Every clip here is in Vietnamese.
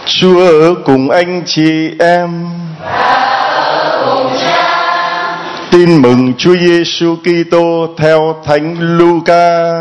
Chúa ở cùng anh chị em. Tin mừng Chúa Giêsu Kitô theo Thánh Luca.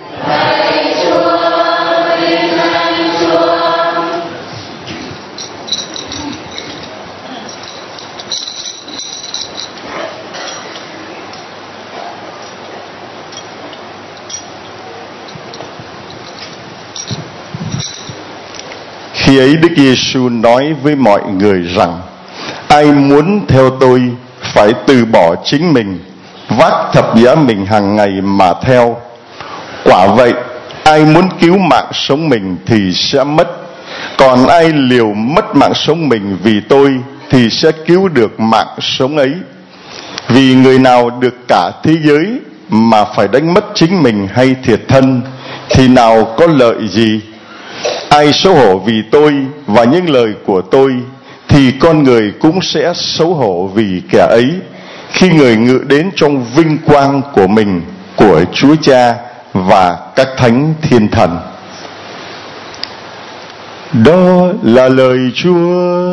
Khi ấy Đức Giêsu nói với mọi người rằng: ai muốn theo tôi phải từ bỏ chính mình, vác thập giá mình hàng ngày mà theo. Quả vậy, ai muốn cứu mạng sống mình thì sẽ mất, còn ai liều mất mạng sống mình vì tôi thì sẽ cứu được mạng sống ấy. Vì người nào được cả thế giới mà phải đánh mất chính mình hay thiệt thân thì nào có lợi gì? Ai xấu hổ vì tôi và những lời của tôi thì con người cũng sẽ xấu hổ vì kẻ ấy khi người ngự đến trong vinh quang của mình, của Chúa Cha và các thánh thiên thần. Đó là lời Chúa.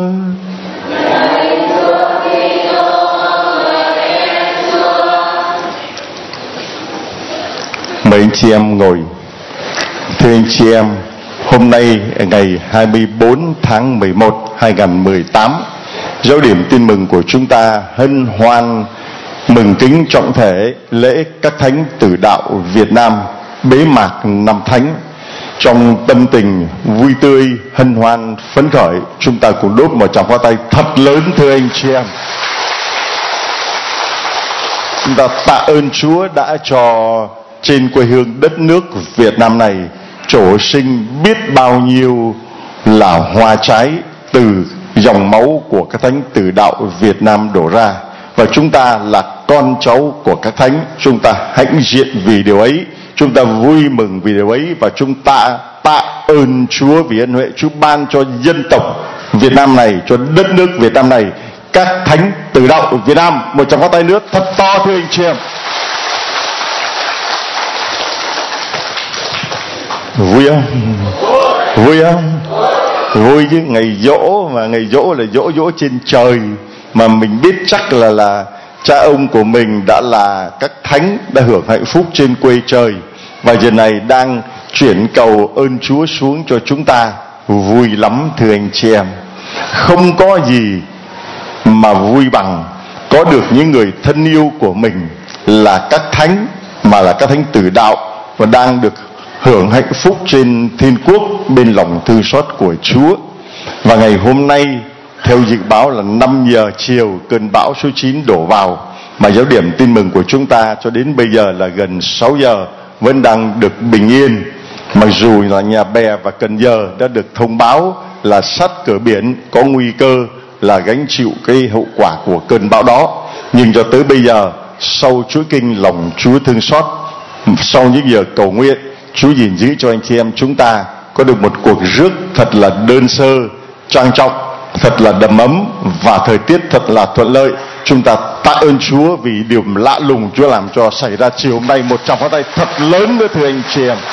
Mời anh chị em ngồi. Thưa anh chị em, hôm nay ngày 24 tháng 11 2018, giáo điểm tin mừng của chúng ta hân hoan mừng kính trọng thể lễ các thánh tử đạo Việt Nam bế mạc năm thánh. Trong tâm tình vui tươi, hân hoan, phấn khởi, chúng ta cùng đốt một tràng pháo tay thật lớn thưa anh chị em. Chúng ta tạ ơn Chúa đã cho trên quê hương đất nước Việt Nam này trổ sinh biết bao nhiêu là hoa trái từ dòng máu của các thánh tử đạo Việt Nam đổ ra, và chúng ta là con cháu của các thánh. Chúng ta hãnh diện vì điều ấy, chúng ta vui mừng vì điều ấy, và chúng ta tạ ơn Chúa vì ân huệ Chúa ban cho dân tộc Việt Nam này, cho đất nước Việt Nam này, các thánh tử đạo Việt Nam. Một tràng pháo tay nữa thật to thưa anh chị em. Vui không? Vui không? Vui chứ. Ngày giỗ mà, ngày giỗ là giỗ trên trời, mà mình biết chắc là cha ông của mình đã là các thánh, đã hưởng hạnh phúc trên quê trời, và giờ này đang chuyển cầu ơn Chúa xuống cho chúng ta. Vui lắm thưa anh chị em. Không có gì mà vui bằng có được những người thân yêu của mình là các thánh, mà là các thánh tử đạo, và đang được hưởng hạnh phúc trên thiên quốc bên lòng thương xót của Chúa. Và ngày hôm nay theo dự báo là 5 giờ chiều cơn bão số 9 đổ vào, mà giáo điểm tin mừng của chúng ta cho đến bây giờ là gần 6 giờ vẫn đang được bình yên. Mặc dù là Nhà Bè và Cần Giờ đã được thông báo là sát cửa biển, có nguy cơ là gánh chịu cái hậu quả của cơn bão đó, nhưng cho tới bây giờ, sau chuỗi kinh lòng Chúa thương xót, sau những giờ cầu nguyện, Chúa gìn giữ cho anh chị em chúng ta có được một cuộc rước thật là đơn sơ, trang trọng, thật là đầm ấm, và thời tiết thật là thuận lợi. Chúng ta tạ ơn Chúa vì điều lạ lùng Chúa làm cho xảy ra chiều hôm nay. Một tràng pháo tay thật lớn nữa thưa anh chị em.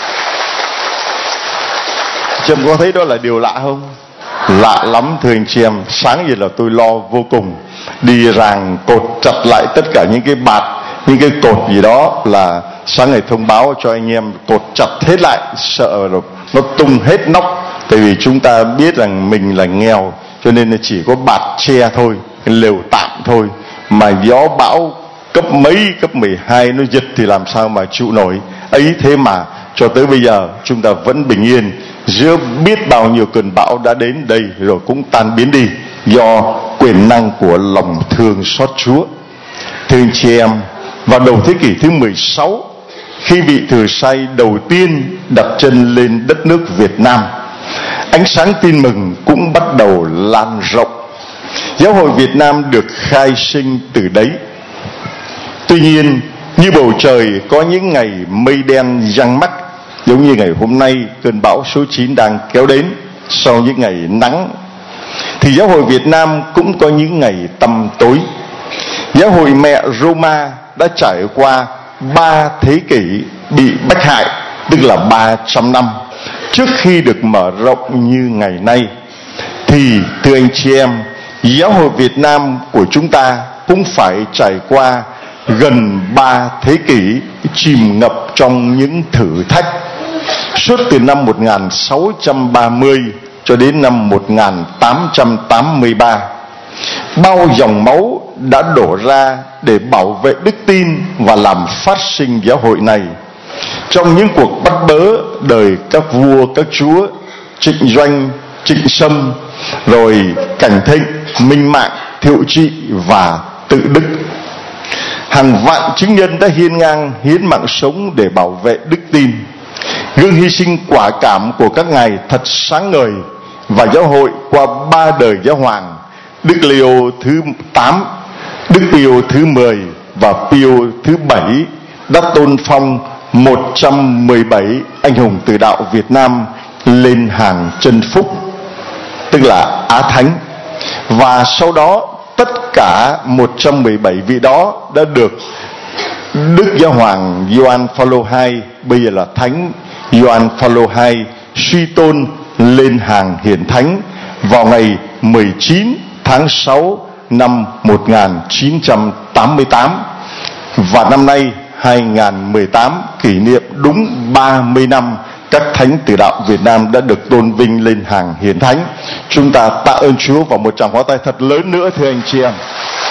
Chị em có thấy đó là điều lạ không? Lạ lắm thưa anh chị em. Sáng giờ là tôi lo vô cùng, đi ràng cột chặt lại tất cả những cái bạt, những cái cột gì đó, là sáng ngày thông báo cho anh em cột chặt hết lại, sợ rồi nó tung hết nóc. Tại vì chúng ta biết rằng mình là nghèo, cho nên là chỉ có bạt tre thôi, cái lều tạm thôi, mà gió bão cấp mấy, cấp 12 nó giật thì làm sao mà chịu nổi. Ấy thế mà cho tới bây giờ chúng ta vẫn bình yên giữa biết bao nhiêu cơn bão đã đến đây rồi cũng tan biến đi do quyền năng của lòng thương xót Chúa. Thưa anh chị em, vào đầu thế kỷ thứ 16, khi vị thừa sai đầu tiên đặt chân lên đất nước Việt Nam, ánh sáng tin mừng cũng bắt đầu lan rộng. Giáo hội Việt Nam được khai sinh từ đấy. Tuy nhiên, như bầu trời có những ngày mây đen giăng mắt, giống như ngày hôm nay cơn bão số 9 đang kéo đến. Sau những ngày nắng thì giáo hội Việt Nam cũng có những ngày tăm tối. Giáo hội mẹ Roma đã trải qua 3 thế kỷ bị bách hại, tức là 300 năm trước khi được mở rộng như ngày nay. thì thưa anh chị em, giáo hội Việt Nam của chúng ta cũng phải trải qua gần 3 thế kỷ chìm ngập trong những thử thách. Suốt từ năm 1630 cho đến năm 1883, bao dòng máu đã đổ ra để bảo vệ đức tin và làm phát sinh giáo hội này. Trong những cuộc bắt bớ đời các vua, các chúa, Trịnh Doanh, Trịnh Sâm, rồi Cảnh Thịnh, Minh Mạng, Thiệu Trị và Tự Đức, hàng vạn chứng nhân đã hiên ngang hiến mạng sống để bảo vệ đức tin. Gương hy sinh quả cảm của các ngài thật sáng ngời, và giáo hội qua 3 đời giáo hoàng Đức Leo thứ 8, Đức Pio thứ 10 và Pio thứ 7 đã tôn phong 117 anh hùng từ đạo Việt Nam lên hàng chân phúc, tức là Á Thánh. Và sau đó tất cả 117 vị đó đã được Đức Giáo hoàng Gioan Phaolô II, bây giờ là Thánh Gioan Phaolô II, suy tôn lên hàng hiển thánh vào ngày 19 tháng 6 năm 1988. Và năm nay 2018 kỷ niệm đúng 30 năm các thánh tử đạo Việt Nam đã được tôn vinh lên hàng hiển thánh. Chúng ta tạ ơn Chúa và một tràng pháo tay thật lớn nữa thưa anh chị em.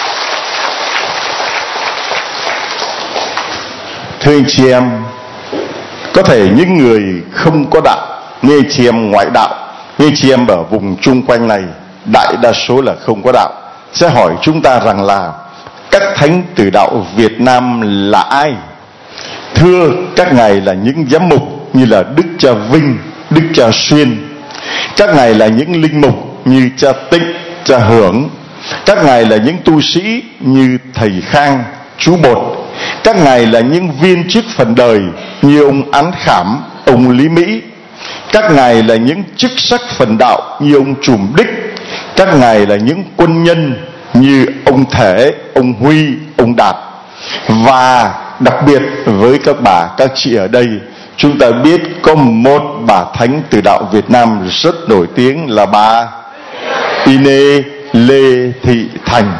Thưa anh chị em, có thể những người không có đạo, như anh chị em ngoại đạo, như anh chị em ở vùng chung quanh này, đại đa số là không có đạo, sẽ hỏi chúng ta rằng là các thánh tử đạo Việt Nam là ai? Thưa, các ngài là những giám mục như là Đức Cha Vinh, Đức Cha Xuyên. Các ngài là những linh mục như Cha Tịnh, Cha Hưởng. Các ngài là những tu sĩ như Thầy Khang, chú Bột. Các ngài là những viên chức phần đời như ông Án Khảm, ông Lý Mỹ. Các ngài là những chức sắc phần đạo như ông Trùm Đích. Các ngài là những quân nhân như ông Thể, ông Huy, ông Đạt. Và đặc biệt với các bà, các chị ở đây, chúng ta biết có một bà thánh tử đạo Việt Nam rất nổi tiếng là bà Ine Lê Thị Thành,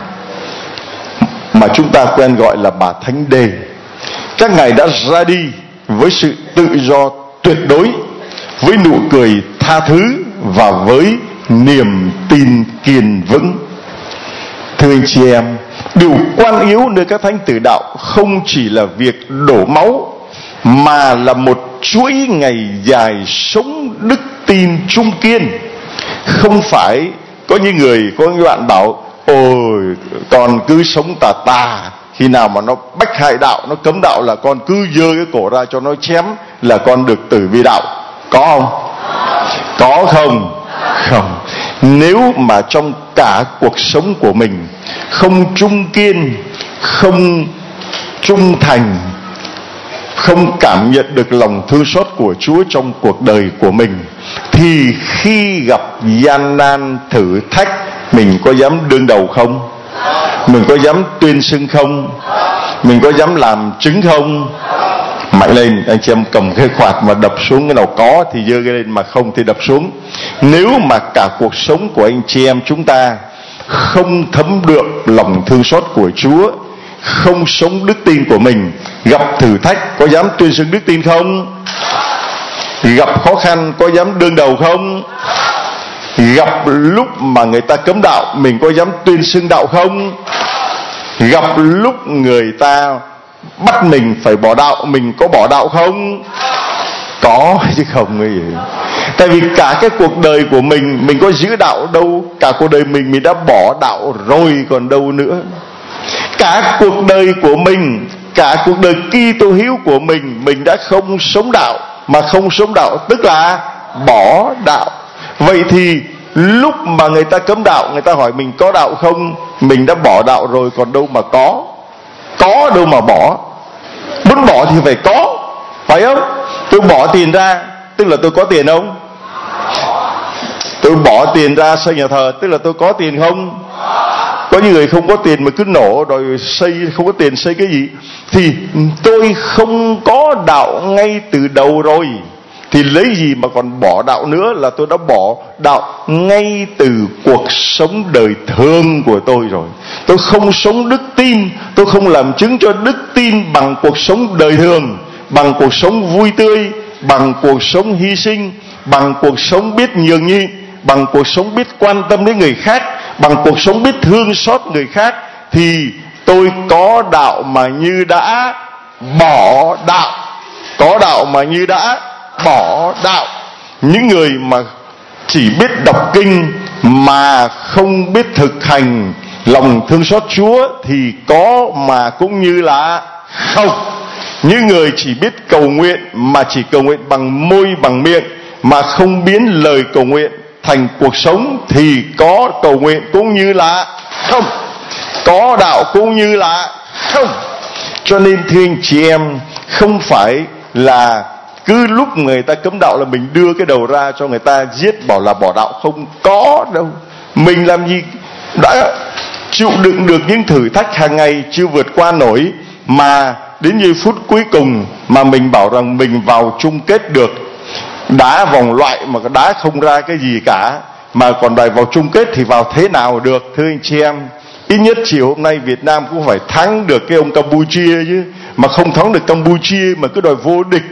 mà chúng ta quen gọi là bà Thánh Đề. Các ngài đã ra đi với sự tự do tuyệt đối, với nụ cười tha thứ và với niềm tin kiên vững. Thưa anh chị em, điều quan yếu nơi các thánh tử đạo không chỉ là việc đổ máu, mà là một chuỗi ngày dài sống đức tin trung kiên. Không phải có những người, có những bạn bảo ôi con cứ sống tà tà, khi nào mà nó bách hại đạo, nó cấm đạo là con cứ giơ cái cổ ra cho nó chém là con được tử vì đạo. Có không? Có không? Không. Nếu mà trong cả cuộc sống của mình không trung kiên, không trung thành, không cảm nhận được lòng thương xót của Chúa trong cuộc đời của mình, thì khi gặp gian nan thử thách, mình có dám đương đầu không? Mình có dám tuyên xưng không? Mình có dám làm chứng không? Mạnh lên, anh chị em cầm cái quạt mà đập xuống, cái nào có thì giơ cái lên, mà không thì đập xuống. Nếu mà cả cuộc sống của anh chị em chúng ta không thấm được lòng thương xót của Chúa, không sống đức tin của mình, gặp thử thách có dám tuyên xưng đức tin không? Gặp khó khăn có dám đương đầu không? Gặp lúc mà người ta cấm đạo, mình có dám tuyên xưng đạo không? Gặp lúc người ta bắt mình phải bỏ đạo, mình có bỏ đạo không? Có chứ không ấy. Tại vì cả cái cuộc đời của mình có giữ đạo đâu. Cả cuộc đời mình đã bỏ đạo rồi còn đâu nữa. Cả cuộc đời của mình, cả cuộc đời Kitô hữu của mình đã không sống đạo. Mà không sống đạo tức là bỏ đạo. Vậy thì lúc mà người ta cấm đạo, người ta hỏi mình có đạo không? Mình đã bỏ đạo rồi còn đâu mà có. Có đâu mà bỏ. Muốn bỏ thì phải có, phải không? Tôi bỏ tiền ra, tức là tôi có tiền không? Tôi bỏ tiền ra xây nhà thờ, tức là tôi có tiền không? Có những người không có tiền mà cứ nổ rồi xây, không có tiền xây cái gì. Thì tôi không có đạo ngay từ đầu rồi. thì lấy gì mà còn bỏ đạo nữa, là tôi đã bỏ đạo ngay từ cuộc sống đời thường của tôi rồi. Tôi không sống đức tin, tôi không làm chứng cho đức tin bằng cuộc sống đời thường, bằng cuộc sống vui tươi, bằng cuộc sống hy sinh, bằng cuộc sống biết nhường nhịn, bằng cuộc sống biết quan tâm đến người khác, bằng cuộc sống biết thương xót người khác, thì tôi có đạo mà như đã bỏ đạo. Có đạo mà như đã bỏ đạo. Những người mà chỉ biết đọc kinh mà không biết thực hành lòng thương xót Chúa thì có mà cũng như là không. Những người chỉ biết cầu nguyện mà chỉ cầu nguyện bằng môi bằng miệng mà không biến lời cầu nguyện thành cuộc sống thì có cầu nguyện cũng như là không, có đạo cũng như là không. Cho nên thưa anh chị em, không phải là cứ lúc người ta cấm đạo là mình đưa cái đầu ra cho người ta giết bảo là bỏ đạo. Không có đâu. Mình làm gì đã chịu đựng được những thử thách hàng ngày chưa vượt qua nổi, mà đến giây phút cuối cùng mà mình bảo rằng mình vào chung kết được. Đá vòng loại mà đá không ra cái gì cả, mà còn đòi vào chung kết thì vào thế nào được thưa anh chị em? Ít nhất chiều hôm nay Việt Nam cũng phải thắng được cái ông Campuchia chứ. Mà không thắng được Campuchia mà cứ đòi vô địch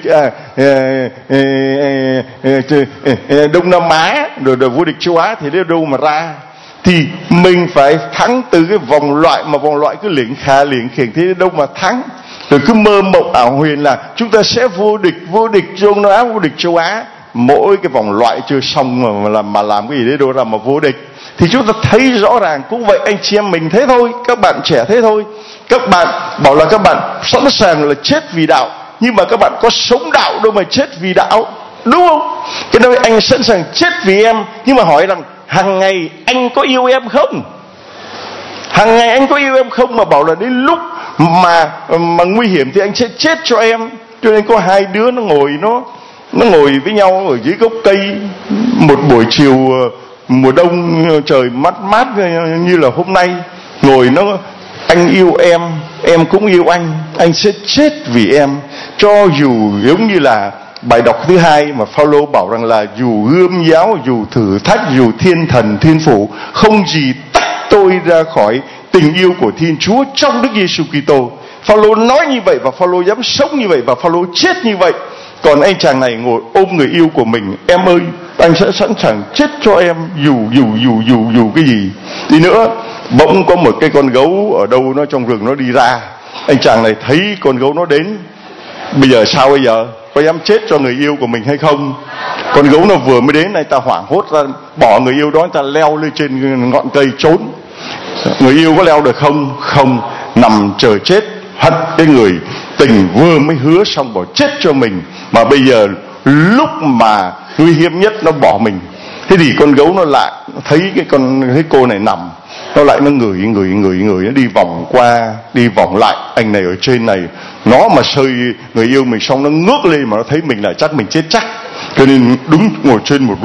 Đông Nam Á, rồi đòi vô địch châu Á thì đến đâu mà ra. Thì mình phải thắng từ cái vòng loại, mà vòng loại cứ liệng khiển thế đến đâu mà thắng. Rồi cứ mơ mộng ảo huyền là chúng ta sẽ vô địch Đông Nam Á, vô địch châu Á. Mỗi cái vòng loại chưa xong mà làm cái gì đấy đâu ra mà vô địch. Thì chúng ta thấy rõ ràng cũng vậy, anh chị em mình thế thôi, các bạn trẻ thế thôi. Các bạn bảo là các bạn sẵn sàng là chết vì đạo, nhưng mà các bạn có sống đạo đâu mà chết vì đạo, đúng không? Cái nơi anh sẵn sàng chết vì em, nhưng mà hỏi rằng hàng ngày anh có yêu em không? Hàng ngày anh có yêu em không? Mà bảo là đến lúc mà nguy hiểm thì anh sẽ chết cho em. Cho nên có hai đứa nó ngồi với nhau ở dưới gốc cây một buổi chiều mùa đông trời mát mát như là hôm nay, ngồi nó: anh yêu em cũng yêu anh sẽ chết vì em. Cho dù giống như là bài đọc thứ hai mà Phaolô bảo rằng là dù gươm giáo, dù thử thách, dù thiên thần thiên phủ, không gì tách tôi ra khỏi tình yêu của Thiên Chúa trong Đức Giêsu Kitô. Phaolô nói như vậy và Phaolô dám sống như vậy và Phaolô chết như vậy. Còn anh chàng này ngồi ôm người yêu của mình: em ơi, anh sẽ sẵn sàng chết cho em dù cái gì đi nữa. Bỗng có một cái con gấu ở đâu nó trong rừng nó đi ra. Anh chàng này thấy con gấu nó đến, bây giờ sao bây giờ? Có dám chết cho người yêu của mình hay không? Con gấu nó vừa mới đến, anh ta hoảng hốt ra bỏ người yêu đó, anh ta leo lên trên ngọn cây trốn. Người yêu có leo được không? Không, nằm chờ chết. Hận cái người tình vừa mới hứa xong bỏ chết cho mình, mà bây giờ lúc mà nguy hiểm nhất nó bỏ mình. Thế thì con gấu nó lại thấy thấy cô này nằm, nó lại nó ngửi, nó đi vòng qua đi vòng lại. Anh này ở trên này, nó mà sơi người yêu mình xong nó ngước lên mà nó thấy mình là chắc mình chết chắc, cho nên đứng ngồi trên một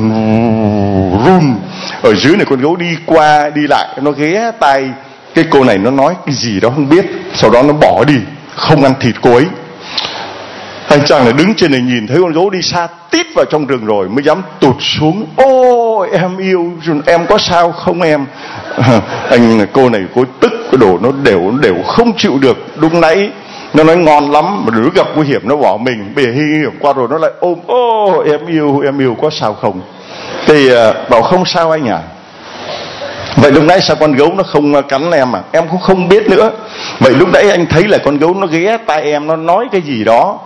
run. Ở dưới này con gấu đi qua đi lại, nó ghé tai cái cô này nó nói cái gì đó không biết, sau đó nó bỏ đi, không ăn thịt cô ấy. Anh chàng này đứng trên này nhìn thấy con gấu đi xa tít vào trong rừng rồi mới dám tụt xuống: ôi em yêu, em có sao không em? Cô này cô tức, cái đồ nó đều không chịu được. Lúc nãy nó nói ngon lắm, mà đứa gặp nguy hiểm nó bỏ mình, bây giờ nguy hiểm qua rồi nó lại ôm: ô em yêu có sao không? Thì bảo không sao anh à. Vậy lúc nãy sao con gấu nó không cắn em à? Em cũng không biết nữa. Vậy lúc nãy anh thấy là con gấu nó ghé tai em, nó nói cái gì đó.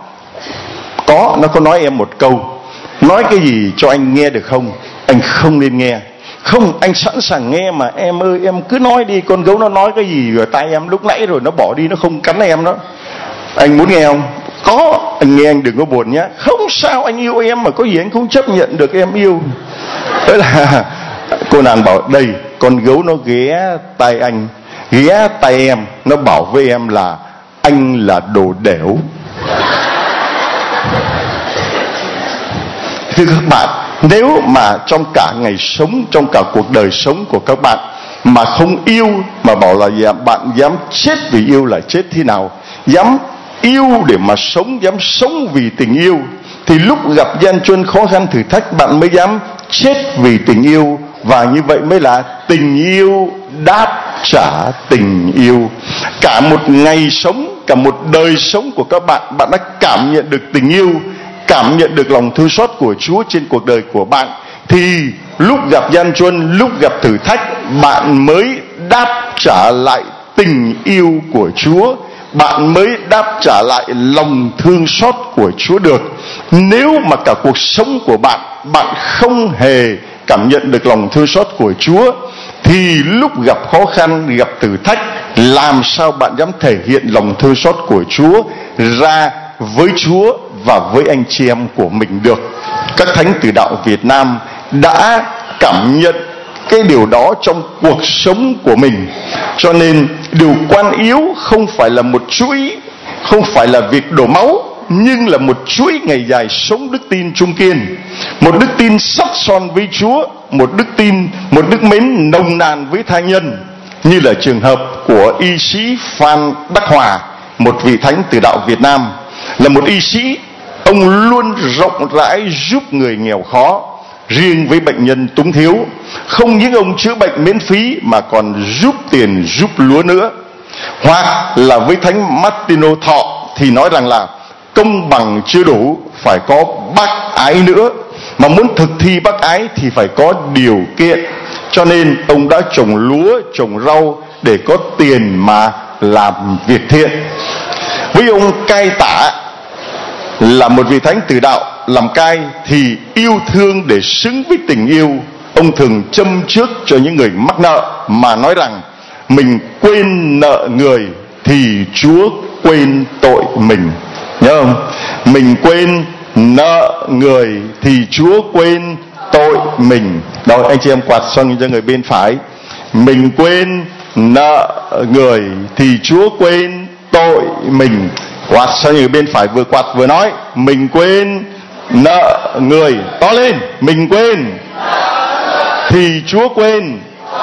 Nó có nói em một câu: nói cái gì cho anh nghe được không? Anh không nên nghe. Không, anh sẵn sàng nghe mà em ơi, em cứ nói đi. Con gấu nó nói cái gì ở tai em lúc nãy rồi nó bỏ đi, nó không cắn em đó. Anh muốn nghe không? Có, anh nghe, anh đừng có buồn nhé. Không sao, anh yêu em mà, có gì anh không chấp nhận được em yêu. Thế là cô nàng bảo: đây, con gấu nó ghé tai anh, ghé tai em, nó bảo với em là anh là đồ đểu. Thưa các bạn, nếu mà trong cả ngày sống, trong cả cuộc đời sống của các bạn mà không yêu, mà bảo là bạn dám chết vì yêu là chết thế nào? Dám yêu để mà sống, dám sống vì tình yêu, thì lúc gặp gian truân khó khăn thử thách bạn mới dám chết vì tình yêu, và như vậy mới là tình yêu đáp trả tình yêu. Cả một ngày sống, cả một đời sống của các bạn, bạn đã cảm nhận được tình yêu, cảm nhận được lòng thương xót của Chúa trên cuộc đời của bạn, thì lúc gặp gian truân, lúc gặp thử thách, bạn mới đáp trả lại tình yêu của Chúa, bạn mới đáp trả lại lòng thương xót của Chúa được. Nếu mà cả cuộc sống của bạn, bạn không hề cảm nhận được lòng thương xót của Chúa, thì lúc gặp khó khăn, gặp thử thách, làm sao bạn dám thể hiện lòng thương xót của Chúa ra với Chúa và với anh chị em của mình được? Các thánh tử đạo Việt Nam đã cảm nhận cái điều đó trong cuộc sống của mình. Cho nên điều quan yếu không phải là một chuỗi, không phải là việc đổ máu, nhưng là một chuỗi ngày dài sống đức tin trung kiên, một đức tin sắt son với Chúa, một đức tin, một đức mến nồng nàn với tha nhân, như là trường hợp của y sĩ Phan Đắc Hòa, một vị thánh tử đạo Việt Nam. Là một y sĩ, ông luôn rộng rãi giúp người nghèo khó, riêng với bệnh nhân túng thiếu. Không những ông chữa bệnh miễn phí mà còn giúp tiền, giúp lúa nữa. Hoặc là với thánh Martino Thọ thì nói rằng là công bằng chưa đủ, phải có bác ái nữa. Mà muốn thực thi bác ái thì phải có điều kiện. Cho nên ông đã trồng lúa, trồng rau để có tiền mà làm việc thiện. Với ông Cai Tả, là một vị thánh tử đạo làm cai, thì yêu thương để xứng với tình yêu, ông thường châm trước cho những người mắc nợ mà nói rằng mình quên nợ người thì Chúa quên tội mình. Nhớ không? Mình quên nợ người thì Chúa quên tội mình. Rồi anh chị em quạt xong cho người bên phải. Mình quên nợ người thì Chúa quên tội mình. Quạt sang người bên phải, vừa quạt vừa nói mình quên nợ người. To lên, mình quên thì Chúa quên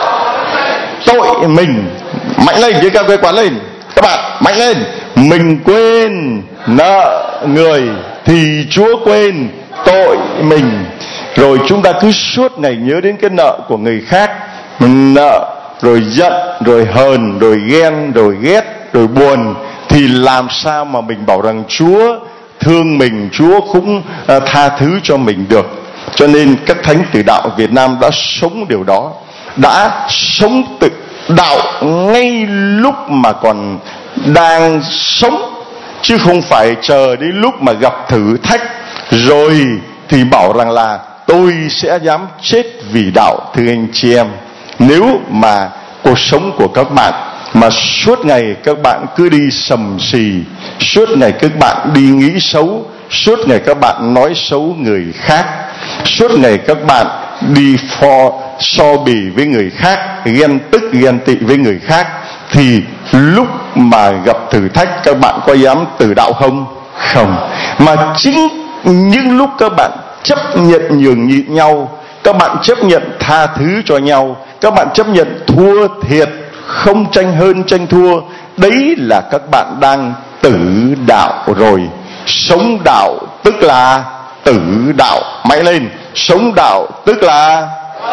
tội mình. Mạnh lên chứ, các quay quạt lên các bạn, mạnh lên. Mình quên nợ người thì Chúa quên tội mình. Rồi chúng ta cứ suốt ngày nhớ đến cái nợ của người khác, mình nợ rồi giận, rồi hờn, rồi ghen, rồi ghét, rồi buồn, thì làm sao mà mình bảo rằng Chúa thương mình, Chúa cũng tha thứ cho mình được. Cho nên các thánh tử đạo Việt Nam đã sống điều đó, đã sống tự đạo ngay lúc mà còn đang sống, chứ không phải chờ đến lúc mà gặp thử thách rồi thì bảo rằng là tôi sẽ dám chết vì đạo. Thưa anh chị em, nếu mà cuộc sống của các bạn mà suốt ngày các bạn cứ đi sầm xì, suốt ngày các bạn đi nghĩ xấu, suốt ngày các bạn nói xấu người khác, suốt ngày các bạn đi so bì với người khác, ghen tức ghen tị với người khác, thì lúc mà gặp thử thách các bạn có dám tử đạo không? Không. Mà chính những lúc các bạn chấp nhận nhường nhịn nhau, các bạn chấp nhận tha thứ cho nhau, các bạn chấp nhận thua thiệt, không tranh hơn tranh thua, đấy là các bạn đang tử đạo rồi. Sống đạo tức là tử đạo. Mạnh lên, sống đạo tức là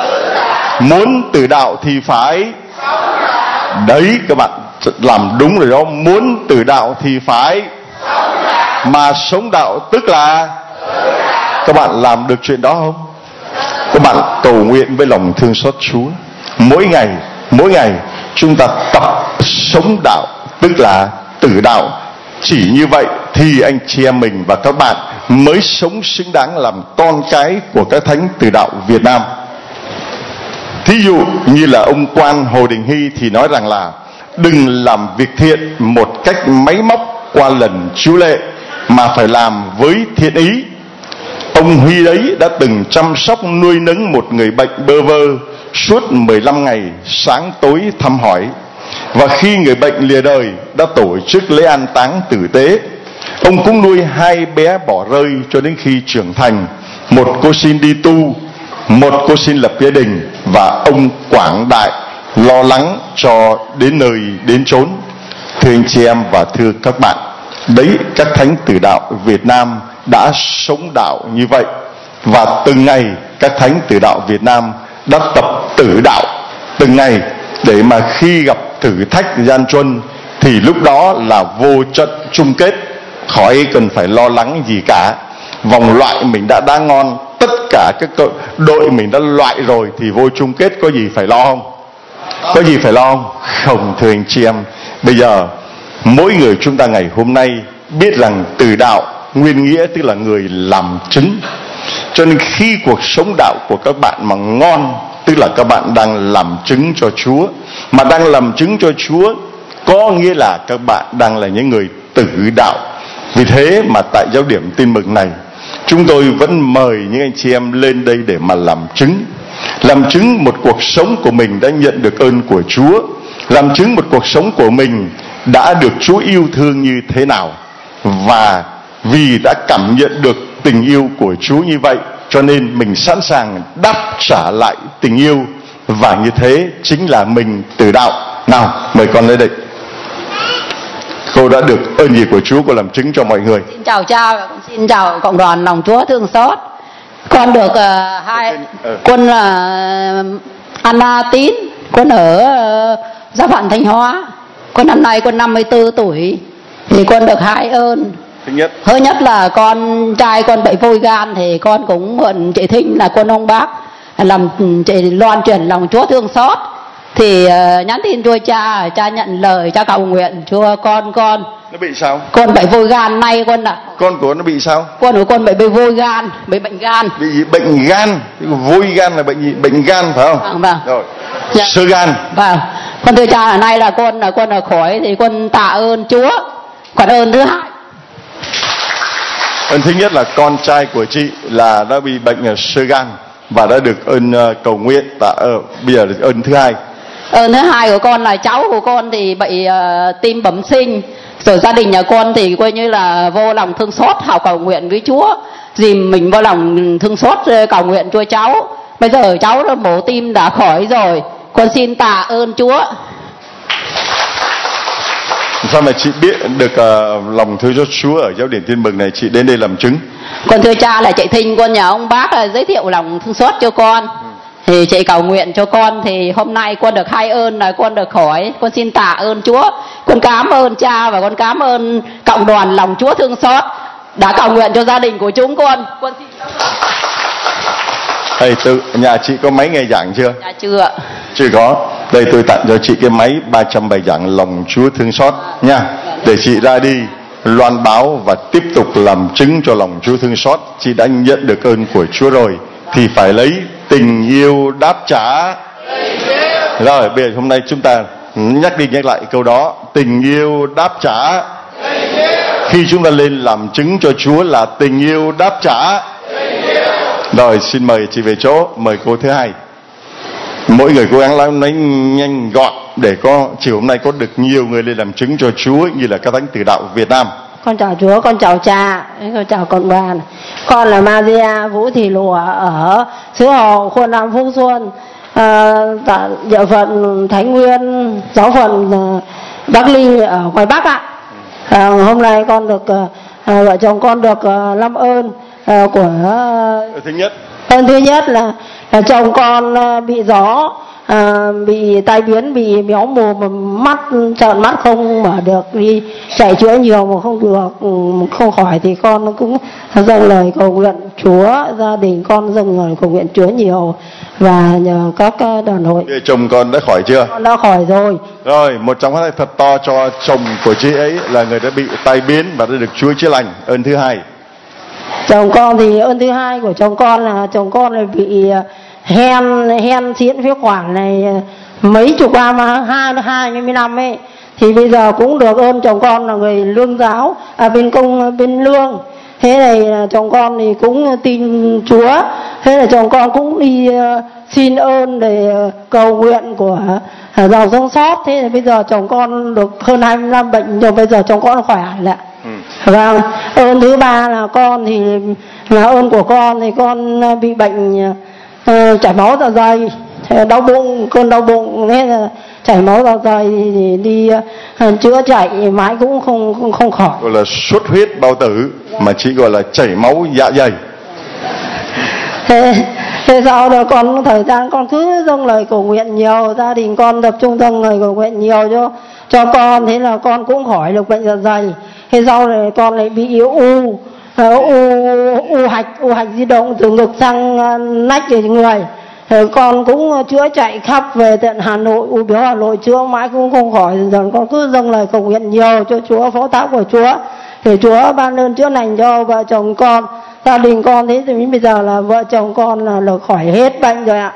muốn tử đạo thì phải. Đấy, các bạn làm đúng rồi đó. Muốn tử đạo thì phải, mà sống đạo tức là. Các bạn làm được chuyện đó không? Các bạn cầu nguyện với lòng thương xót Chúa. Mỗi ngày chúng ta tập sống đạo, tức là tử đạo. Chỉ như vậy thì anh chị em mình và các bạn mới sống xứng đáng làm con cái của các thánh tử đạo Việt Nam. Thí dụ như là ông quan Hồ Đình Hy thì nói rằng là đừng làm việc thiện một cách máy móc qua lần chiếu lệ, mà phải làm với thiện ý. Ông Huy đấy đã từng chăm sóc nuôi nấng một người bệnh bơ vơ suốt 15 ngày, sáng tối thăm hỏi. Và khi người bệnh lìa đời đã tổ chức lễ an táng tử tế. Ông cũng nuôi 2 bé bỏ rơi cho đến khi trưởng thành. Một cô xin đi tu, một cô xin lập gia đình, và ông quảng đại lo lắng cho đến nơi đến chốn. Thưa anh chị em và thưa các bạn, đấy, các thánh tử đạo Việt Nam đã sống đạo như vậy. Và từng ngày các thánh tử đạo Việt Nam đã tập tử đạo từng ngày, để mà khi gặp thử thách gian truân thì lúc đó là vô trận chung kết, khỏi cần phải lo lắng gì cả. Vòng loại mình đã đá ngon, tất cả các đội mình đã loại rồi thì vô chung kết có gì phải lo không? Có gì phải lo không? Không, thưa anh chị em. Bây giờ mỗi người chúng ta ngày hôm nay biết rằng tử đạo nguyên nghĩa tức là người làm chứng. Cho nên khi cuộc sống đạo của các bạn mà ngon, tức là các bạn đang làm chứng cho Chúa. Mà đang làm chứng cho Chúa có nghĩa là các bạn đang là những người tử đạo. Vì thế mà tại Giáo điểm Tin Mừng này, chúng tôi vẫn mời những anh chị em lên đây để mà làm chứng. Làm chứng một cuộc sống của mình đã nhận được ơn của Chúa. Làm chứng một cuộc sống của mình đã được Chúa yêu thương như thế nào. Và vì đã cảm nhận được tình yêu của Chúa như vậy, cho nên mình sẵn sàng đáp trả lại tình yêu. Và như thế chính là mình tử đạo. Nào, mời con lên đây. Cô đã được ơn gì của Chúa, cô làm chứng cho mọi người. Xin chào cha và con xin chào cộng đoàn lòng Chúa thương xót. Con được con là Anna Tín, con ở Gia Phận Thanh Hóa. Con năm nay con 54 tuổi. Thì con được 2 ơn. Thứ nhất là con trai con bị phôi gan, thì con cũng mượn chị Thinh là con ông bác làm chị loan truyền lòng Chúa thương xót. Thì nhắn tin cho cha nhận lời, cha cầu nguyện Chúa con. Nó bị sao? Con bị phôi gan, nay con đã. Con của nó bị sao? Con của con bị phôi gan, bị bệnh gan. Bị bệnh gan, vôi gan là bệnh gì? Bệnh gan phải không? Vâng. Rồi. Dạ. Sơ gan. Vâng. Con thưa cha là nay là con là khỏi, thì con tạ ơn Chúa. Còn ơn thứ hai, ơn thứ nhất là con trai của chị là đã bị bệnh sơ gan và đã được ơn cầu nguyện. Bây giờ ơn thứ hai. Ơn thứ hai của con là cháu của con thì bị tim bẩm sinh. Rồi gia đình nhà con thì coi như là vô lòng thương xót học cầu nguyện với Chúa. Dìm mình vô lòng thương xót cầu nguyện cho cháu. Bây giờ cháu đã mổ tim đã khỏi rồi. Con xin tạ ơn Chúa. Sao mà chị biết được lòng thương cho Chúa ở Giáo điểm Tin Mừng này, chị đến đây làm chứng? Con thưa cha là chị Thinh, con nhà ông bác giới thiệu lòng thương xót cho con. Thì chị cầu nguyện cho con, thì hôm nay con được 2 ơn là con được khỏi. Con xin tạ ơn Chúa. Con cảm ơn cha và con cảm ơn cộng đoàn lòng Chúa thương xót đã cầu nguyện cho gia đình của chúng con. Con xin nhà chị có máy nghe giảng chưa? Dạ chưa. Chưa có. Đây tôi tặng cho chị cái máy 300 bài giảng lòng Chúa thương xót nha. Để chị ra đi loan báo và tiếp tục làm chứng cho lòng Chúa thương xót. Chị đã nhận được ơn của Chúa rồi thì phải lấy tình yêu đáp trả. Rồi bây giờ hôm nay chúng ta nhắc đi nhắc lại câu đó. Tình yêu đáp trả. Khi chúng ta lên làm chứng cho Chúa là tình yêu đáp trả. Rồi xin mời chị về chỗ. Mời cô thứ hai. Mỗi người cố gắng nói nhanh gọn để có chiều hôm nay có được nhiều người lên làm chứng cho Chúa như là các thánh tử đạo Việt Nam. Con chào Chúa, con chào cha, con chào cộng đoàn. Con là Maria Vũ Thị Lụa ở xứ Hồ, Khuôn Nam Phúc Xuân, địa phận Thánh Nguyên, giáo phận Đắc Ly ở ngoài Bắc ạ. Hôm nay con được vợ chồng con được 5 ơn của. Ơn thứ nhất là chồng con bị gió, bị tai biến, bị méo mồm, mắt trợn mắt không mở được, đi chạy chữa nhiều mà không được, không khỏi, thì con cũng dâng lời cầu nguyện Chúa, gia đình con dâng lời cầu nguyện Chúa nhiều và nhờ các đoàn hội. Chồng con đã khỏi chưa? Con đã khỏi rồi. Rồi, một tràng pháo tay thật to cho chồng của chị ấy là người đã bị tai biến và đã được Chúa chữa lành. Ơn thứ hai. Chồng con thì ơn thứ hai của chồng con là chồng con này bị hen xuyễn phế quản này mấy chục năm, 20 năm ấy, thì bây giờ cũng được ơn chồng con là người lương giáo bên lương. Thế này chồng con thì cũng tin Chúa, thế là chồng con cũng đi xin ơn để cầu nguyện của dòng sống sót. Thế là bây giờ chồng con được hơn 20 năm bệnh rồi, bây giờ chồng con khỏe lại. Vâng. Ơn thứ ba là con thì là ơn của con, thì con bị bệnh chảy máu dạ dày, đau bụng, cơn đau bụng thế là chảy máu dạ dày thì đi chữa chạy mãi cũng không khỏi. Gọi là xuất huyết bao tử mà chị gọi là chảy máu dạ dày. Thế sau đó con thời gian con cứ dâng lời cầu nguyện nhiều, gia đình con tập trung dâng lời cầu nguyện nhiều cho con, thế là con cũng khỏi được bệnh dạ dày. Thế sau này con lại bị u hạch di động từ ngực sang nách về người. Con cũng chữa chạy khắp về tận Hà Nội, u béo Hà Nội chữa mãi cũng không khỏi. Dần con cứ dâng lời cầu nguyện nhiều cho Chúa, phó thác của Chúa để Chúa ban ơn chữa lành cho vợ chồng con, gia đình con. Thế thì bây giờ là vợ chồng con là được khỏi hết bệnh rồi ạ.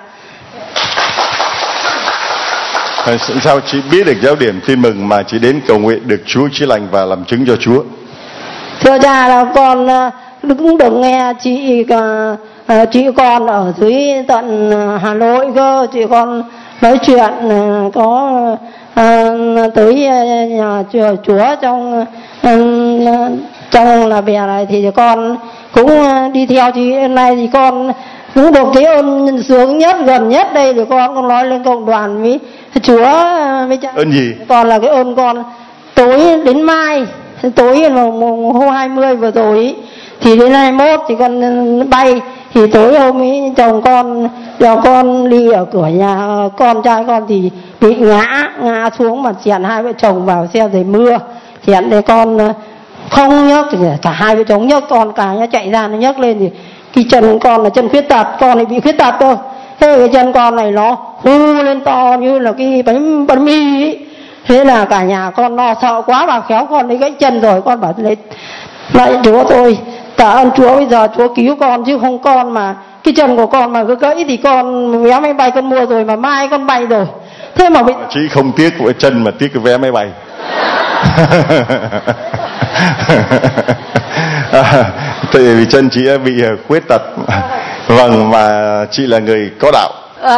Sao chị biết được giáo điểm tin mừng mà chị đến cầu nguyện được Chúa chữa lành và làm chứng cho Chúa? Thưa cha là con cũng được nghe chị con ở dưới tận Hà Nội cơ, chị con nói chuyện có tới nhà Chúa trong là bè này thì con cũng đi theo chị. Hôm nay thì con cũng được cái ơn sướng nhất gần nhất đây thì con nói lên cộng đoàn với Chúa với cha. Ơn gì? Còn là cái ơn con tối đến mai, tối hôm 20 vừa rồi thì đến 21 thì con bay, thì tối hôm ấy chồng con đèo con đi ở cửa nhà con trai con thì bị ngã xuống mà chèn hai vợ chồng vào xe trời mưa, chèn để con không nhấc, cả hai vợ chồng nhấc, con cả nó chạy ra nó nhấc lên thì cái chân con là chân khuyết tật, con này bị khuyết tật thôi. Thế cái chân con này nó hú lên to như là cái bánh mì ấy. Thế là cả nhà con lo sợ quá, bà khéo con lấy gãy chân rồi. Con bảo lại Chúa tôi tạ ơn Chúa, bây giờ Chúa cứu con chứ không con mà cái chân của con mà cứ gãy thì con vé máy bay con mua rồi mà mai con bay rồi. Thế mà chị không tiếc cái chân mà tiếc cái vé máy bay. Tại vì chân chị bị khuyết tật. Vâng, mà chị là người có đạo.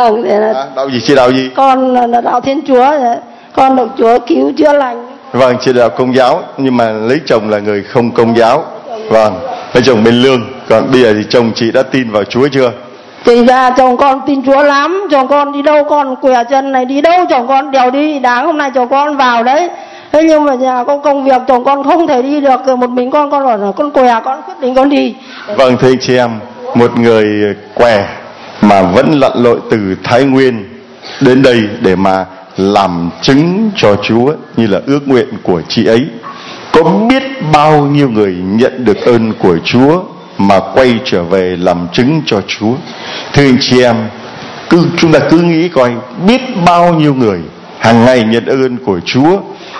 Đạo gì? Chị đạo gì? Con là đạo Thiên Chúa, con được Chúa cứu chữa lành. Vâng, chị là đạo Công giáo nhưng mà lấy chồng là người không Công giáo. Vâng, lấy chồng bên lương. Còn bây giờ thì chồng chị đã tin vào Chúa chưa? Thì ra chồng con tin Chúa lắm, chồng con đi đâu con què chân này, đi đâu chồng con đèo đi. Đáng hôm nay chồng con vào đấy. Thế nhưng mà nhà có công việc chồng con không thể đi được, một mình con bảo là con què, con quyết định con đi. Vâng, thưa anh chị em, một người què mà vẫn lặn lội từ Thái Nguyên đến đây để mà làm chứng cho Chúa như là ước nguyện của chị ấy. Có biết bao nhiêu người nhận được ơn của Chúa mà quay trở về làm chứng cho Chúa. Thưa anh chị em, chúng ta cứ nghĩ coi, biết bao nhiêu người hàng ngày nhận ơn của Chúa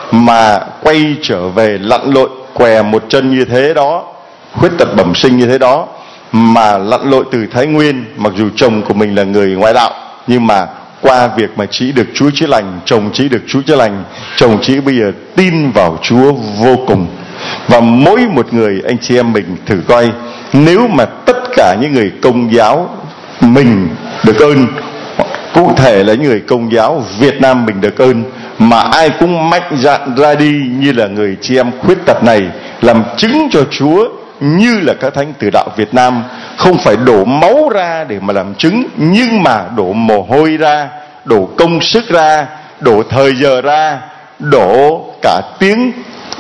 mà quay trở về lặn lội què một chân như thế đó, khuyết tật bẩm sinh như thế đó, mà lặn lội từ Thái Nguyên. Mặc dù chồng của mình là người ngoại đạo, nhưng mà qua việc mà chị được Chúa chữa lành, chồng chị được Chúa chữa lành, chồng chị bây giờ tin vào Chúa vô cùng. Và mỗi một người anh chị em mình thử coi, nếu mà tất cả những người Công giáo mình được ơn, cụ thể là những người Công giáo Việt Nam mình được ơn, mà ai cũng mạnh dạn ra đi như là người chị em khuyết tật này, làm chứng cho Chúa như là các thánh tử đạo Việt Nam. Không phải đổ máu ra để mà làm chứng, nhưng mà đổ mồ hôi ra, đổ công sức ra, đổ thời giờ ra, đổ cả tiếng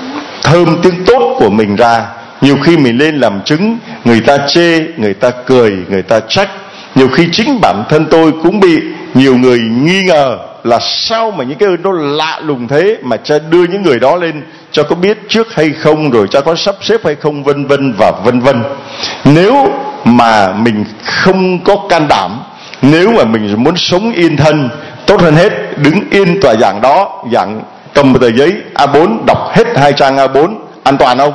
thơm tiếng tốt của mình ra. Nhiều khi mình lên làm chứng, người ta chê, người ta cười, người ta trách. Nhiều khi chính bản thân tôi cũng bị nhiều người nghi ngờ là sao mà những cái ơn đó lạ lùng thế mà cha đưa những người đó lên, cha có biết trước hay không, rồi cha có sắp xếp hay không, vân vân và vân vân. Nếu mà mình không có can đảm, nếu mà mình muốn sống yên thân, tốt hơn hết đứng yên tòa giảng đó, giảng cầm một tờ giấy A4 đọc hết 2 trang A4, an toàn không?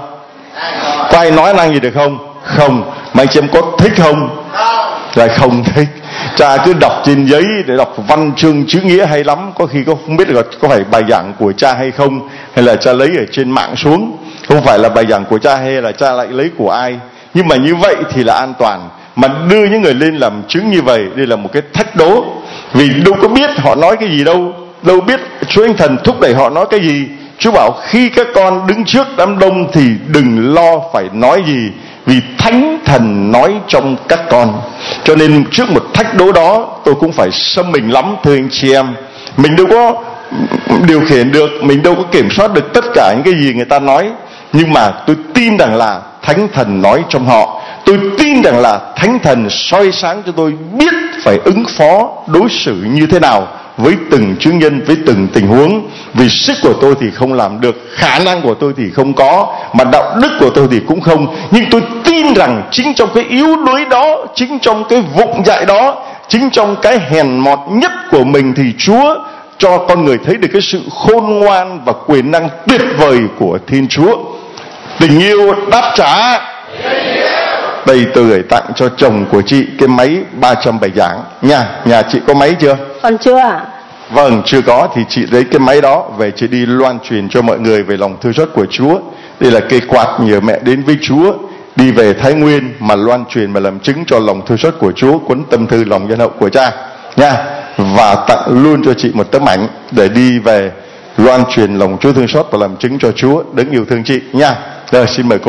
Có ai nói năng gì được không? Không. Mà anh chị em có thích không? Lại không thích. Cha cứ đọc trên giấy để đọc văn chương chữ nghĩa hay lắm, có khi không biết là có phải bài giảng của cha hay không, hay là cha lấy ở trên mạng xuống, không phải là bài giảng của cha hay là cha lại lấy của ai. Nhưng mà như vậy thì là an toàn. Mà đưa những người lên làm chứng như vậy, đây là một cái thách đố. Vì đâu có biết họ nói cái gì đâu, đâu biết Chúa Anh Thần thúc đẩy họ nói cái gì. Chúa bảo khi các con đứng trước đám đông thì đừng lo phải nói gì, vì Thánh Thần nói trong các con. Cho nên trước một thách đố đó, tôi cũng phải xâm mình lắm, thưa anh chị em. Mình đâu có điều khiển được, mình đâu có kiểm soát được tất cả những cái gì người ta nói. Nhưng mà tôi tin rằng là Thánh Thần nói trong họ. Tôi tin rằng là Thánh Thần soi sáng cho tôi biết phải ứng phó, đối xử như thế nào với từng chứng nhân, với từng tình huống. Vì sức của tôi thì không làm được, khả năng của tôi thì không có, mà đạo đức của tôi thì cũng không. Nhưng tôi tin rằng chính trong cái yếu đuối đó, chính trong cái vụng dại đó, chính trong cái hèn mọt nhất của mình, thì Chúa cho con người thấy được cái sự khôn ngoan và quyền năng tuyệt vời của Thiên Chúa. Tình yêu đáp trả. Đây tôi gửi tặng cho chồng của chị cái máy 300 bài giảng nha. Nhà chị có máy chưa? Còn chưa ạ. Vâng, chưa có thì chị lấy cái máy đó về, chị đi loan truyền cho mọi người về lòng thương xót của Chúa. Đây là cây quạt nhờ mẹ đến với Chúa, đi về Thái Nguyên mà loan truyền mà làm chứng cho lòng thương xót của Chúa, cuốn tâm thư lòng nhân hậu của Cha nha. Và tặng luôn cho chị một tấm ảnh để đi về loan truyền lòng Chúa thương xót và làm chứng cho Chúa đấng yêu thương chị nha. Rồi, xin mời cô.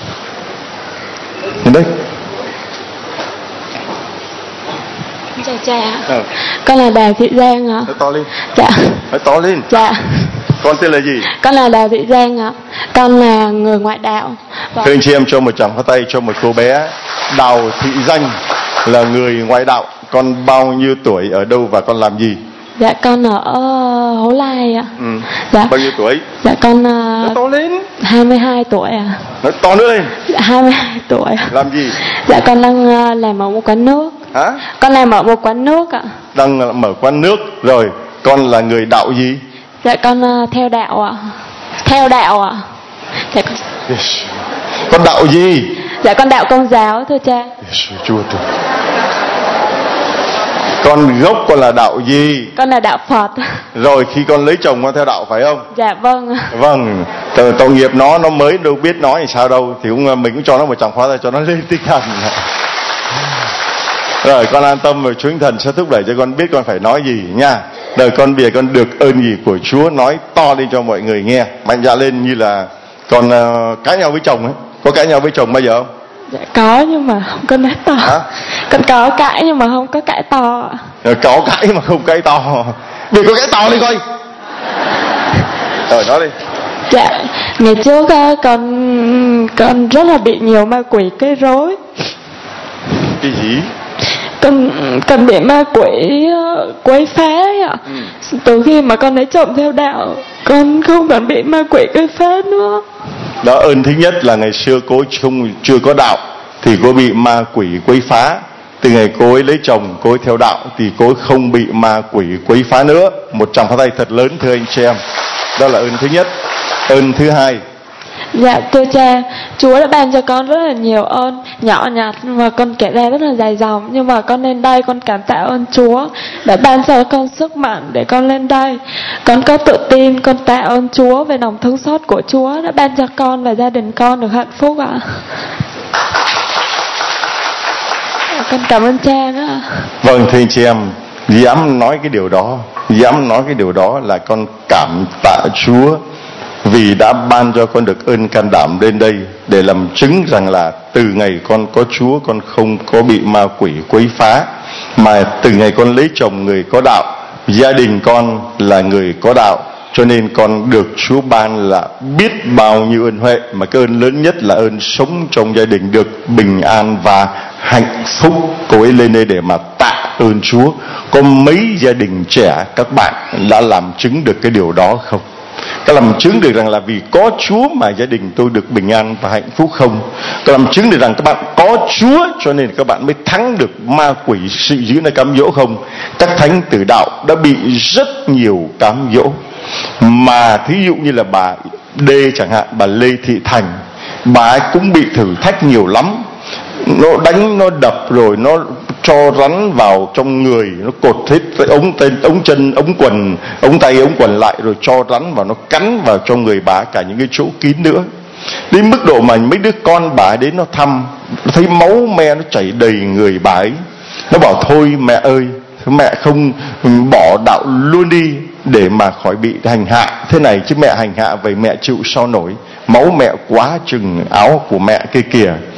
Đến đây. Chào cha. Con là Đào Thị Giang ạ. Nói to lên. Dạ. Nói to lên. Dạ. Con tên là gì? Con là Đào Thị Giang ạ. Con là người ngoại đạo. Thưa anh chị em, cho một tràng pháo tay cho một cô bé Đào Thị Giang là người ngoại đạo. Con bao nhiêu tuổi, ở đâu và con làm gì? Dạ con ở Hố Lai ạ. Dạ. Bao nhiêu tuổi? Dạ con nói to lên. 22 tuổi ạ. Nói to nữa lên. Dạ 22 tuổi. Làm gì? Dạ con đang làm ở một quán nước. Hả? Con làm ở một quán nước ạ. Đang mở quán nước. Rồi, con là người đạo gì? Dạ con theo đạo ạ. Theo đạo ạ. Dạ con... Yes. Con đạo gì? Dạ con đạo Công giáo thưa cha. Yes, Chúa tôi. Con gốc con là đạo gì? Con là đạo Phật. Rồi khi con lấy chồng con theo đạo phải không? Dạ vâng. Vâng. Tội nghiệp nó mới đâu biết nói sao đâu, thì mình cũng cho nó một tràng pháo tay cho nó lên tinh thần. Rồi con an tâm, rồi Chúa Thần sẽ thúc đẩy cho con biết con phải nói gì nha. Đời con bây giờ con được ơn gì của Chúa, nói to lên cho mọi người nghe, mạnh dạn lên. Như là con cãi nhau với chồng ấy, có cãi nhau với chồng bao giờ không? Dạ có, nhưng mà không có nói to. Hả? Con có cãi nhưng mà không có cãi to. Có cãi mà không cãi to. Vì có cãi to đi coi. Rồi nói đi. Dạ, ngày trước con rất là bị nhiều ma quỷ gây rối. Cái gì? Con bị ma quỷ quấy phá ạ. Từ khi mà con lấy chồng theo đạo, con không còn bị ma quỷ quấy phá nữa. Đó, ơn thứ nhất là ngày xưa cô chưa có đạo thì cô bị ma quỷ quấy phá. Từ ngày cô ấy lấy chồng, cô ấy theo đạo thì cô ấy không bị ma quỷ quấy phá nữa. Một tràng pháo tay thật lớn thưa anh chị em. Đó là ơn thứ nhất. Ơn thứ hai. Dạ thưa cha, Chúa đã ban cho con rất là nhiều ơn nhỏ nhặt mà con kể ra rất là dài dòng. Nhưng mà con lên đây con cảm tạ ơn Chúa đã ban cho con sức mạnh để con lên đây. Con có tự tin, con tạ ơn Chúa về lòng thương xót của Chúa đã ban cho con và gia đình con được hạnh phúc ạ. Con cảm ơn cha nữa. Vâng thưa anh chị em, dám nói cái điều đó là con cảm tạ Chúa vì đã ban cho con được ơn can đảm lên đây để làm chứng rằng là từ ngày con có Chúa, con không có bị ma quỷ quấy phá, mà từ ngày con lấy chồng người có đạo, gia đình con là người có đạo, cho nên con được Chúa ban là biết bao nhiêu ơn huệ, mà cái ơn lớn nhất là ơn sống trong gia đình được bình an và hạnh phúc. Cô ấy lên đây để mà tạ ơn Chúa. Có mấy gia đình trẻ các bạn đã làm chứng được cái điều đó không? Các làm chứng được rằng là vì có Chúa mà gia đình tôi được bình an và hạnh phúc không? Các làm chứng được rằng các bạn có Chúa cho nên các bạn mới thắng được ma quỷ sự dữ nơi cám dỗ không? Các thánh tử đạo đã bị rất nhiều cám dỗ, mà thí dụ như là bà D chẳng hạn, bà Lê Thị Thành, bà ấy cũng bị thử thách nhiều lắm. Nó đánh, nó đập, rồi nó cho rắn vào trong người, nó cột hết ống chân, ống quần, ống tay, ống quần lại, rồi cho rắn vào, nó cắn vào trong người bà cả những cái chỗ kín nữa. Đến mức độ mà mấy đứa con bà đến nó thăm, nó thấy máu me nó chảy đầy người bà ấy, nó bảo thôi mẹ ơi, mẹ không bỏ đạo luôn đi để mà khỏi bị hành hạ thế này, chứ mẹ hành hạ vậy mẹ chịu sao nổi, máu mẹ quá chừng áo của mẹ kia kìa.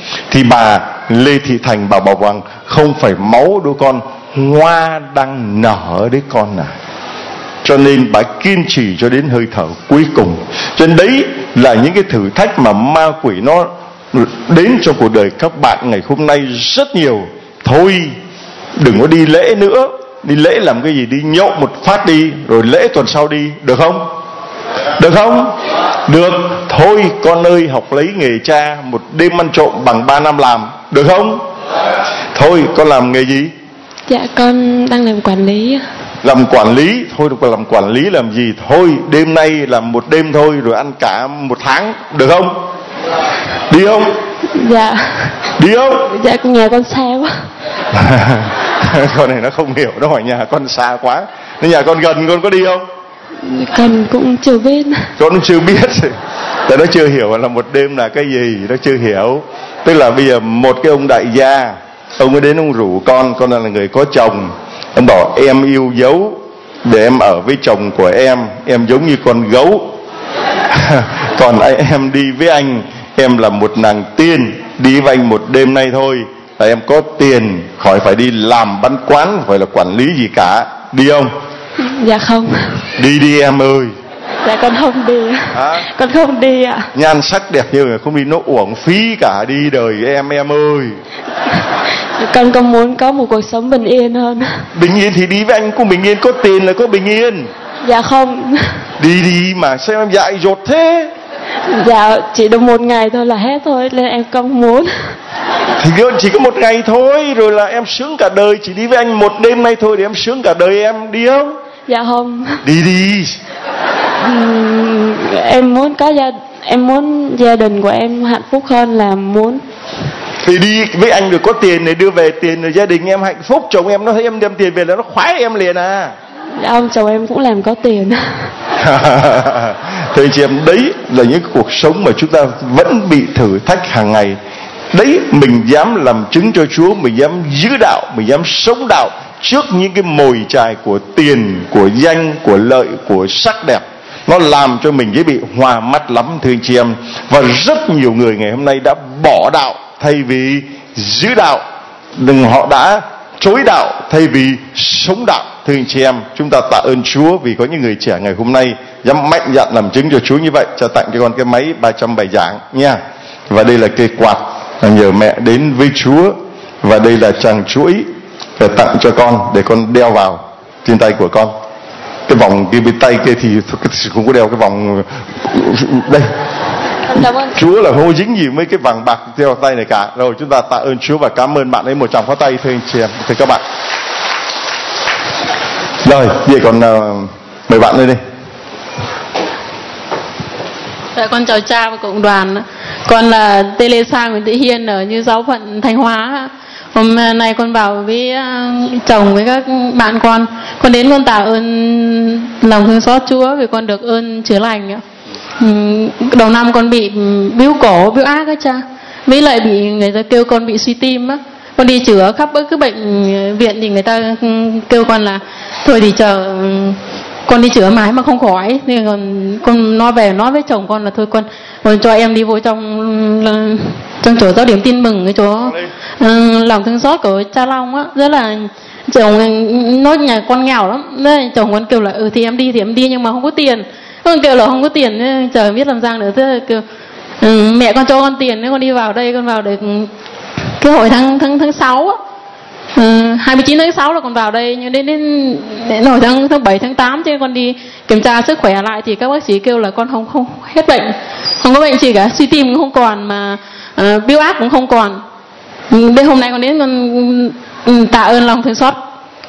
Thì bà Lê Thị Thành bà bảo rằng không phải máu đứa con, hoa đang nở đấy con à. Cho nên bà kiên trì cho đến hơi thở cuối cùng. Cho nên đấy là những cái thử thách mà ma quỷ nó đến trong cuộc đời các bạn ngày hôm nay rất nhiều. Thôi đừng có đi lễ nữa. Đi lễ làm cái gì? Đi nhậu một phát đi, rồi lễ tuần sau đi, được không? Được không? Được. Thôi con ơi, học lấy nghề cha, một đêm ăn trộm bằng 3 năm làm, được không? Thôi con làm nghề gì? Dạ con đang làm quản lý. Làm quản lý? Thôi đừng có làm quản lý làm gì. Thôi đêm nay làm một đêm thôi, rồi ăn cả một tháng, được không? Đi không? Dạ. Đi không? Dạ nhà con xa quá. Con này nó không hiểu, nó hỏi nhà con xa quá. Nên nhà con gần, con có đi không? Con cũng chưa biết. Con cũng chưa biết. Tại nó chưa hiểu là một đêm là cái gì, nó chưa hiểu. Tức là bây giờ một cái ông đại gia, ông ấy đến ông rủ con là người có chồng. Ông bảo em yêu dấu để em ở với chồng của em giống như con gấu. Còn em đi với anh, em là một nàng tiên, đi với anh một đêm nay thôi là em có tiền, khỏi phải đi làm bắn quán, phải là quản lý gì cả. Đi không? Dạ không. Đi em ơi. Dạ con không đi. Con không đi ạ. Nhan sắc đẹp như vậy không đi nó uổng phí cả đi đời em ơi. Con có muốn có một cuộc sống bình yên hơn. Bình yên thì đi với anh, cũng bình yên, có tiền là có bình yên. Dạ không. Đi mà sao em dại dột thế? Dạ chỉ được một ngày thôi là hết thôi, nên em không muốn. Thì chỉ có một ngày thôi, rồi là em sướng cả đời. Chỉ đi với anh một đêm nay thôi để em sướng cả đời em, đi không? Dạ không. Đi. Em muốn em muốn gia đình của em hạnh phúc hơn là muốn. Thì đi với anh rồi có tiền để đưa về tiền, rồi gia đình em hạnh phúc. Chồng em nó thấy em đem tiền về là nó khoái em liền à. Dạ ông chồng em cũng làm có tiền. Thưa chị em, đấy là những cuộc sống mà chúng ta vẫn bị thử thách hàng ngày. Đấy, mình dám làm chứng cho Chúa, mình dám giữ đạo, mình dám sống đạo trước những cái mồi chài của tiền, của danh, của lợi, của sắc đẹp. Nó làm cho mình dễ bị hòa mắt lắm thưa anh chị em. Và rất nhiều người ngày hôm nay đã bỏ đạo thay vì giữ đạo. Họ đã chối đạo thay vì sống đạo. Thưa anh chị em, chúng ta tạ ơn Chúa vì có những người trẻ ngày hôm nay dám mạnh dạn làm chứng cho Chúa như vậy. Cho tặng cho con cái máy 300 bài giảng nha. Và đây là cây quạt nhờ mẹ đến với Chúa. Và đây là chàng chuỗi để tặng cho con, để con đeo vào trên tay của con. Cái vòng kia bên tay kia thì không có đeo cái vòng đây. Chúa là không dính gì mấy cái vàng bạc đeo tay này cả. Rồi chúng ta tạ ơn Chúa và cảm ơn bạn ấy một tràng pháo tay thưa anh chị em, thưa các bạn. Rồi, vậy còn mời bạn lên đây. Dạ, con chào cha và cộng đoàn. Con là Teresa Nguyễn Thị Hiên ở Như Giáo Phận Thanh Hóa. Hôm nay con vào với chồng với các bạn con đến con tạ ơn lòng thương xót Chúa vì con được ơn chữa lành. Đầu năm con bị bíu cổ, bíu ác á cha. Với lại bị người ta kêu con bị suy tim á. Con đi chữa khắp các bệnh viện thì người ta kêu con là thôi thì chờ con đi chữa mãi mà không khỏi, nên con nói với chồng con là thôi con cho em đi vô trong chỗ giáo điểm tin mừng, cái chỗ lòng thương xót của cha Long á. Rất là chồng nói nhà con nghèo lắm, nên chồng con kêu là thì em đi nhưng mà không có tiền. Con kêu là không có tiền, trời biết làm sao nữa. Thế kêu mẹ con cho con tiền, nên con đi vào đây, con vào để cái hội tháng 6 á. 29 tháng 6 là con vào đây, nhưng đến hồi tháng 7 tháng 8 cho con đi kiểm tra sức khỏe lại thì các bác sĩ kêu là con không hết bệnh, không có bệnh gì cả, suy tim cũng không còn, mà bíu ác cũng không còn. Đến hôm nay con đến con tạ ơn lòng thương xót.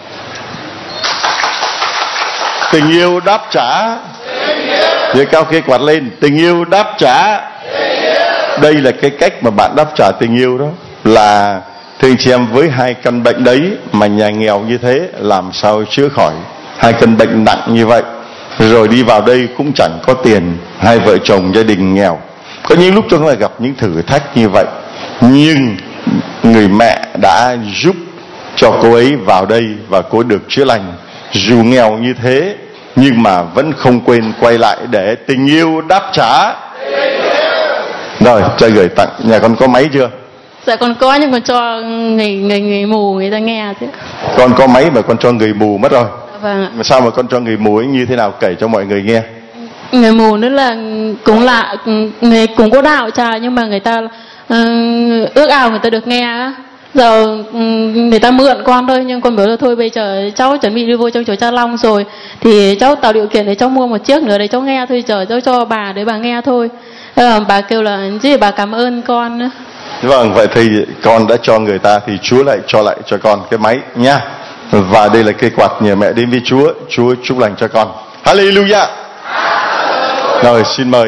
Tình yêu đáp trả. Giơ cao cái quạt lên. Tình yêu đáp trả. Đây là cái cách mà bạn đáp trả tình yêu đó. Là thưa anh chị em, với hai căn bệnh đấy mà nhà nghèo như thế làm sao chữa khỏi. Hai căn bệnh nặng như vậy, rồi đi vào đây cũng chẳng có tiền. Hai vợ chồng gia đình nghèo. Có những lúc chúng ta gặp những thử thách như vậy, nhưng người mẹ đã giúp cho cô ấy vào đây và cô ấy được chữa lành. Dù nghèo như thế nhưng mà vẫn không quên quay lại để tình yêu đáp trả. Rồi, cho gửi tặng. Nhà con có máy chưa? Dạ con có, nhưng con cho người mù người ta nghe chứ. Con có máy mà con cho người mù mất rồi. Vâng ạ. Mà sao mà con cho người mù ấy như thế nào, kể cho mọi người nghe. Người mù nữa là người cũng có đạo cha, nhưng mà người ta ước ao người ta được nghe á. Giờ người ta mượn con thôi, nhưng con bảo là thôi bây giờ cháu chuẩn bị đi vô trong chùa Cha Long rồi thì cháu tạo điều kiện để cháu mua một chiếc nữa để cháu nghe thôi, chờ cháu cho bà để bà nghe thôi. Bà kêu là gì, bà cảm ơn con nữa. Vâng, vậy thì con đã cho người ta thì Chúa lại cho con cái máy nha. Và đây là cây quạt nhờ mẹ đến với Chúa. Chúa chúc lành cho con. Hallelujah. Rồi xin mời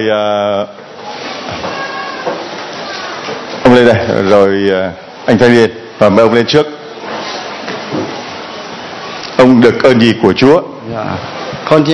ông lên đây, rồi anh thanh niên, và mời ông lên trước. Ông được ơn gì của Chúa? Dạ. Con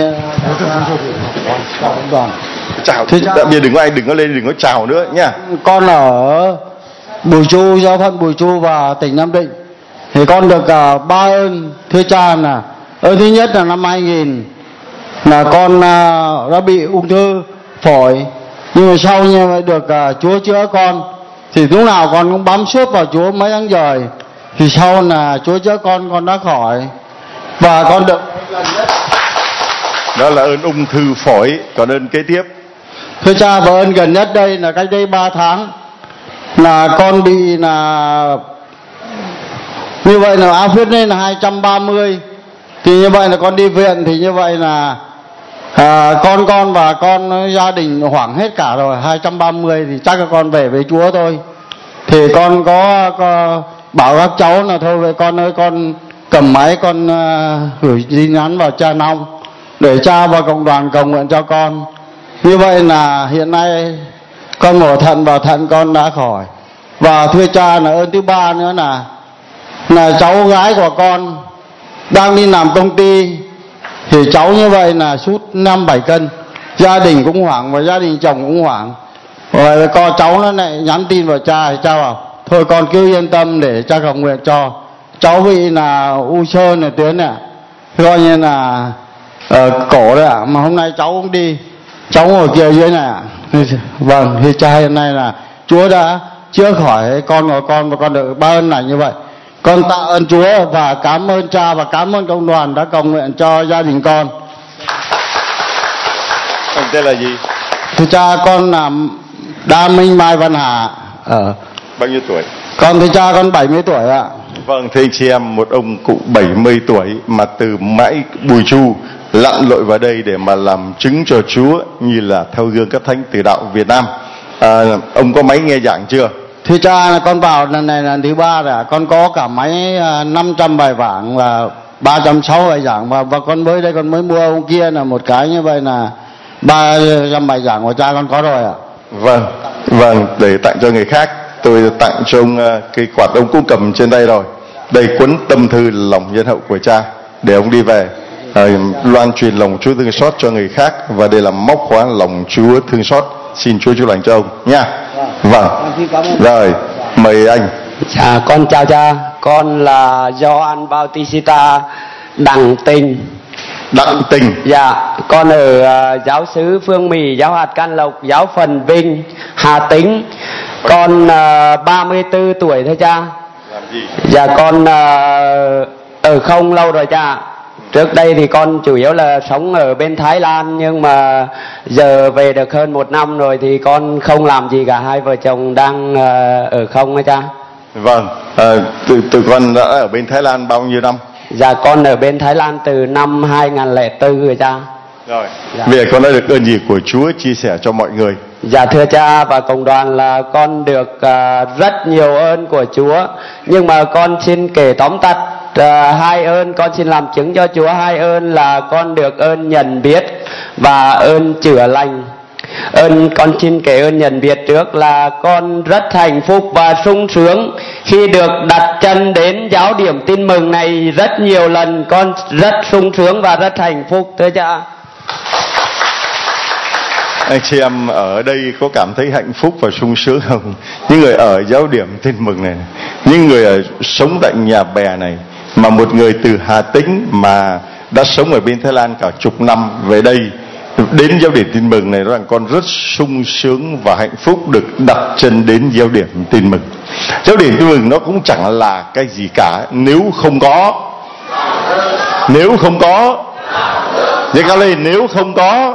chào. Thế đặc biệt đừng có lên, đừng có chào nữa nha. Con ở Bùi Chu, giáo phận Bùi Chu và tỉnh Nam Định. Thì con được 3 ơn thưa cha. Là ơn thứ nhất là năm 2000 là con đã bị ung thư phổi, nhưng mà sau như vậy được Chúa chữa con, thì lúc nào con cũng bám suốt vào Chúa mấy tháng trời. Thì sau là Chúa chữa con đã khỏi. Và con được đó là ơn ung thư phổi. Còn ơn kế tiếp thưa cha, và ơn gần nhất đây là cách đây 3 tháng là con bị là như vậy là áp huyết lên là 230. Thì như vậy là con đi viện, thì như vậy là con và con gia đình hoảng hết cả rồi. 230 thì chắc là con về với Chúa thôi. Thì con có bảo các cháu là thôi vậy con ơi, con cầm máy con gửi tin nhắn vào cha Long để cha và cộng đoàn cầu nguyện cho con. Như vậy là hiện nay con mổ thận và thận con đã khỏi. Và thưa cha là ơn thứ ba nữa là cháu gái của con đang đi làm công ty, thì cháu như vậy là sút 5-7 cân. Gia đình cũng hoảng và gia đình chồng cũng hoảng. Rồi con cháu nó lại nhắn tin vào cha, thì cha bảo thôi con cứ yên tâm để cha cầu nguyện cho. Cháu bị là u xơ này tuyến này, coi như là cổ đấy ạ. Mà hôm nay cháu cũng đi, cháu ngồi kia dưới này ạ. Vâng, thì cha hiện nay là Chúa đã chữa khỏi con của con, và con được 3 ơn này như vậy. Con tạ ơn Chúa và cảm ơn cha và cảm ơn công đoàn đã cầu nguyện cho gia đình con. Ông tên là gì? Thưa cha, con là Đa Minh Mai Văn Hà. Bao nhiêu tuổi? Con thưa cha, con 70 tuổi ạ. Vâng, thưa anh chị em, một ông cụ 70 tuổi mà từ mãi Bùi Chu lặn lội vào đây để mà làm chứng cho Chúa như là theo gương các thánh tử đạo Việt Nam. Ông có máy nghe giảng chưa? Thưa cha, là con vào lần này là lần thứ 3 rồi. Con có cả máy 500 bài giảng và 360 bài giảng, và con mới đây con mới mua ông kia là một cái như vậy là 300 bài giảng của cha con có rồi ạ. Vâng, để tặng cho người khác. Tôi tặng cho ông cây quạt ông cũng cầm trên tay rồi. Đây cuốn tâm thư lòng nhân hậu của cha, để ông đi về loan truyền lòng Chúa thương xót cho người khác. Và đây là móc khóa lòng Chúa thương xót. Xin Chúa chúc lành cho ông nha. Vâng. Rồi, mời anh. Dạ, con chào cha. Con là Gioan Bautista Đặng Tình. Đặng Tình. Dạ, con ở giáo xứ Phương Mì, giáo hạt Can Lộc, giáo phận Vinh, Hà Tĩnh. Con 34 tuổi thôi cha. Làm gì? Dạ, con ở không lâu rồi cha. Trước đây thì con chủ yếu là sống ở bên Thái Lan, nhưng mà giờ về được hơn 1 năm rồi thì con không làm gì cả. Hai vợ chồng đang ở không đó cha. Vâng, tụi con đã ở bên Thái Lan bao nhiêu năm? Dạ, con ở bên Thái Lan từ năm 2004 rồi cha. Rồi, dạ. Bây giờ con đã được ơn gì của Chúa chia sẻ cho mọi người? Dạ thưa cha và cộng đoàn, là con được rất nhiều ơn của Chúa. Nhưng mà con xin kể tóm tắt 2 ơn. Con xin làm chứng cho Chúa 2 ơn là con được ơn nhận biết và ơn chữa lành. Con xin kể ơn nhận biết trước là con rất hạnh phúc và sung sướng khi được đặt chân đến giáo điểm tin mừng này rất nhiều lần. Con rất sung sướng và rất hạnh phúc thưa cha. Anh chị em ở đây có cảm thấy hạnh phúc và sung sướng không? Những người ở giáo điểm tin mừng này, những người sống tại Nhà Bè này, mà một người từ Hà Tĩnh mà đã sống ở bên Thái Lan cả chục năm về đây đến giáo điểm tin mừng này, rằng con rất sung sướng và hạnh phúc được đặt chân đến giáo điểm tin mừng. Giáo điểm tin mừng nó cũng chẳng là cái gì cả nếu không có Vậy cao lên, nếu không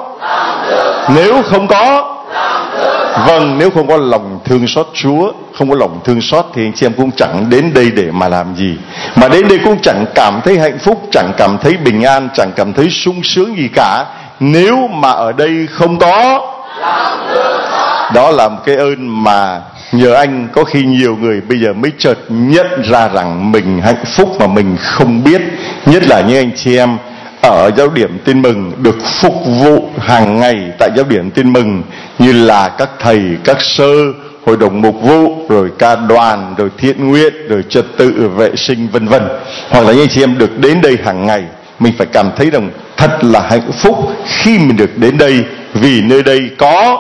có vâng, nếu không có lòng thương xót Chúa, không có lòng thương xót thì anh chị em cũng chẳng đến đây để mà làm gì, mà đến đây cũng chẳng cảm thấy hạnh phúc, chẳng cảm thấy bình an, chẳng cảm thấy sung sướng gì cả, nếu mà ở đây không có. Đó là một cái ơn mà nhờ anh có khi nhiều người bây giờ mới chợt nhận ra rằng mình hạnh phúc mà mình không biết. Nhất là những anh chị em ở giáo điểm tin mừng được phục vụ hàng ngày tại giáo điểm tin mừng, như là các thầy, các sơ, hội đồng mục vụ, rồi ca đoàn, rồi thiện nguyện, rồi trật tự vệ sinh vân vân. Hoặc là những anh chị em được đến đây hàng ngày, mình phải cảm thấy rằng thật là hạnh phúc khi mình được đến đây, vì nơi đây có.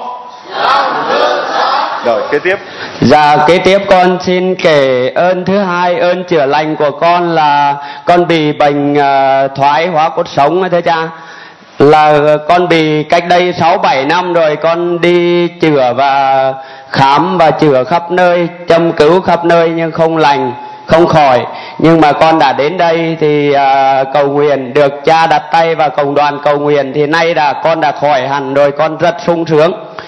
Rồi kế tiếp. Dạ, kế tiếp con xin kể ơn thứ hai, ơn chữa lành của con là con bị bệnh thoái hóa cột sống thưa cha. Là con bị cách đây 6-7 năm rồi, con đi chữa và khám và chữa khắp nơi, châm cứu khắp nơi nhưng không lành, không khỏi. Nhưng mà con đã đến đây thì cầu nguyện, được cha đặt tay vào cộng đoàn cầu nguyện thì nay con đã khỏi hẳn rồi, con rất sung sướng.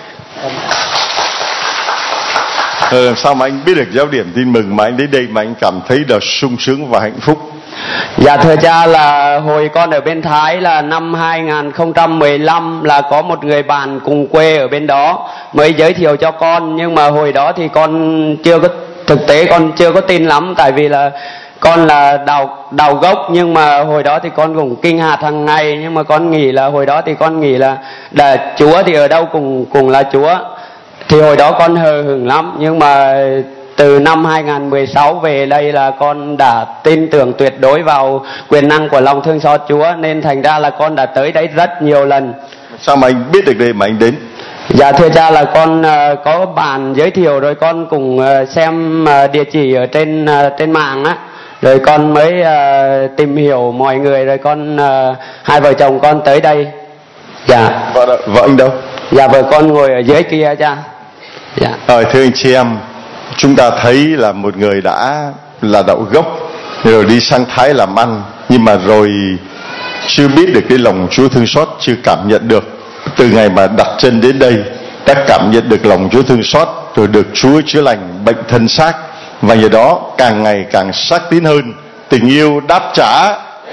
Làm sao mà anh biết được giáo điểm tin mừng mà anh đến đây mà anh cảm thấy là sung sướng và hạnh phúc? Dạ thưa cha, là hồi con ở bên Thái là năm 2015 là có một người bạn cùng quê ở bên đó mới giới thiệu cho con, nhưng mà hồi đó thì con chưa có, thực tế con chưa có tin lắm, tại vì là con là đào gốc, nhưng mà hồi đó thì con cũng kinh hạt hàng ngày, nhưng mà con nghĩ là hồi đó thì con nghĩ là Chúa thì ở đâu cùng là Chúa. Thì hồi đó con hờ hững lắm, nhưng mà từ năm 2016 về đây là con đã tin tưởng tuyệt đối vào quyền năng của lòng thương xót Chúa, nên thành ra là con đã tới đấy rất nhiều lần. Sao mà anh biết được đây mà anh đến? Dạ thưa cha, là con có bạn giới thiệu rồi con cùng xem địa chỉ ở trên mạng á, rồi con mới tìm hiểu mọi người, rồi con hai vợ chồng con tới đây. Dạ. Vợ anh đâu? Dạ vợ con ngồi ở dưới kia cha. Dạ. Thưa anh chị em, chúng ta thấy là một người đã là đạo gốc rồi đi sang Thái làm ăn, nhưng mà rồi chưa biết được cái lòng Chúa thương xót, chưa cảm nhận được. Từ ngày mà đặt chân đến đây đã cảm nhận được lòng Chúa thương xót, rồi được Chúa chữa lành bệnh thân xác, và nhờ đó càng ngày càng xác tín hơn. Tình yêu đáp trả.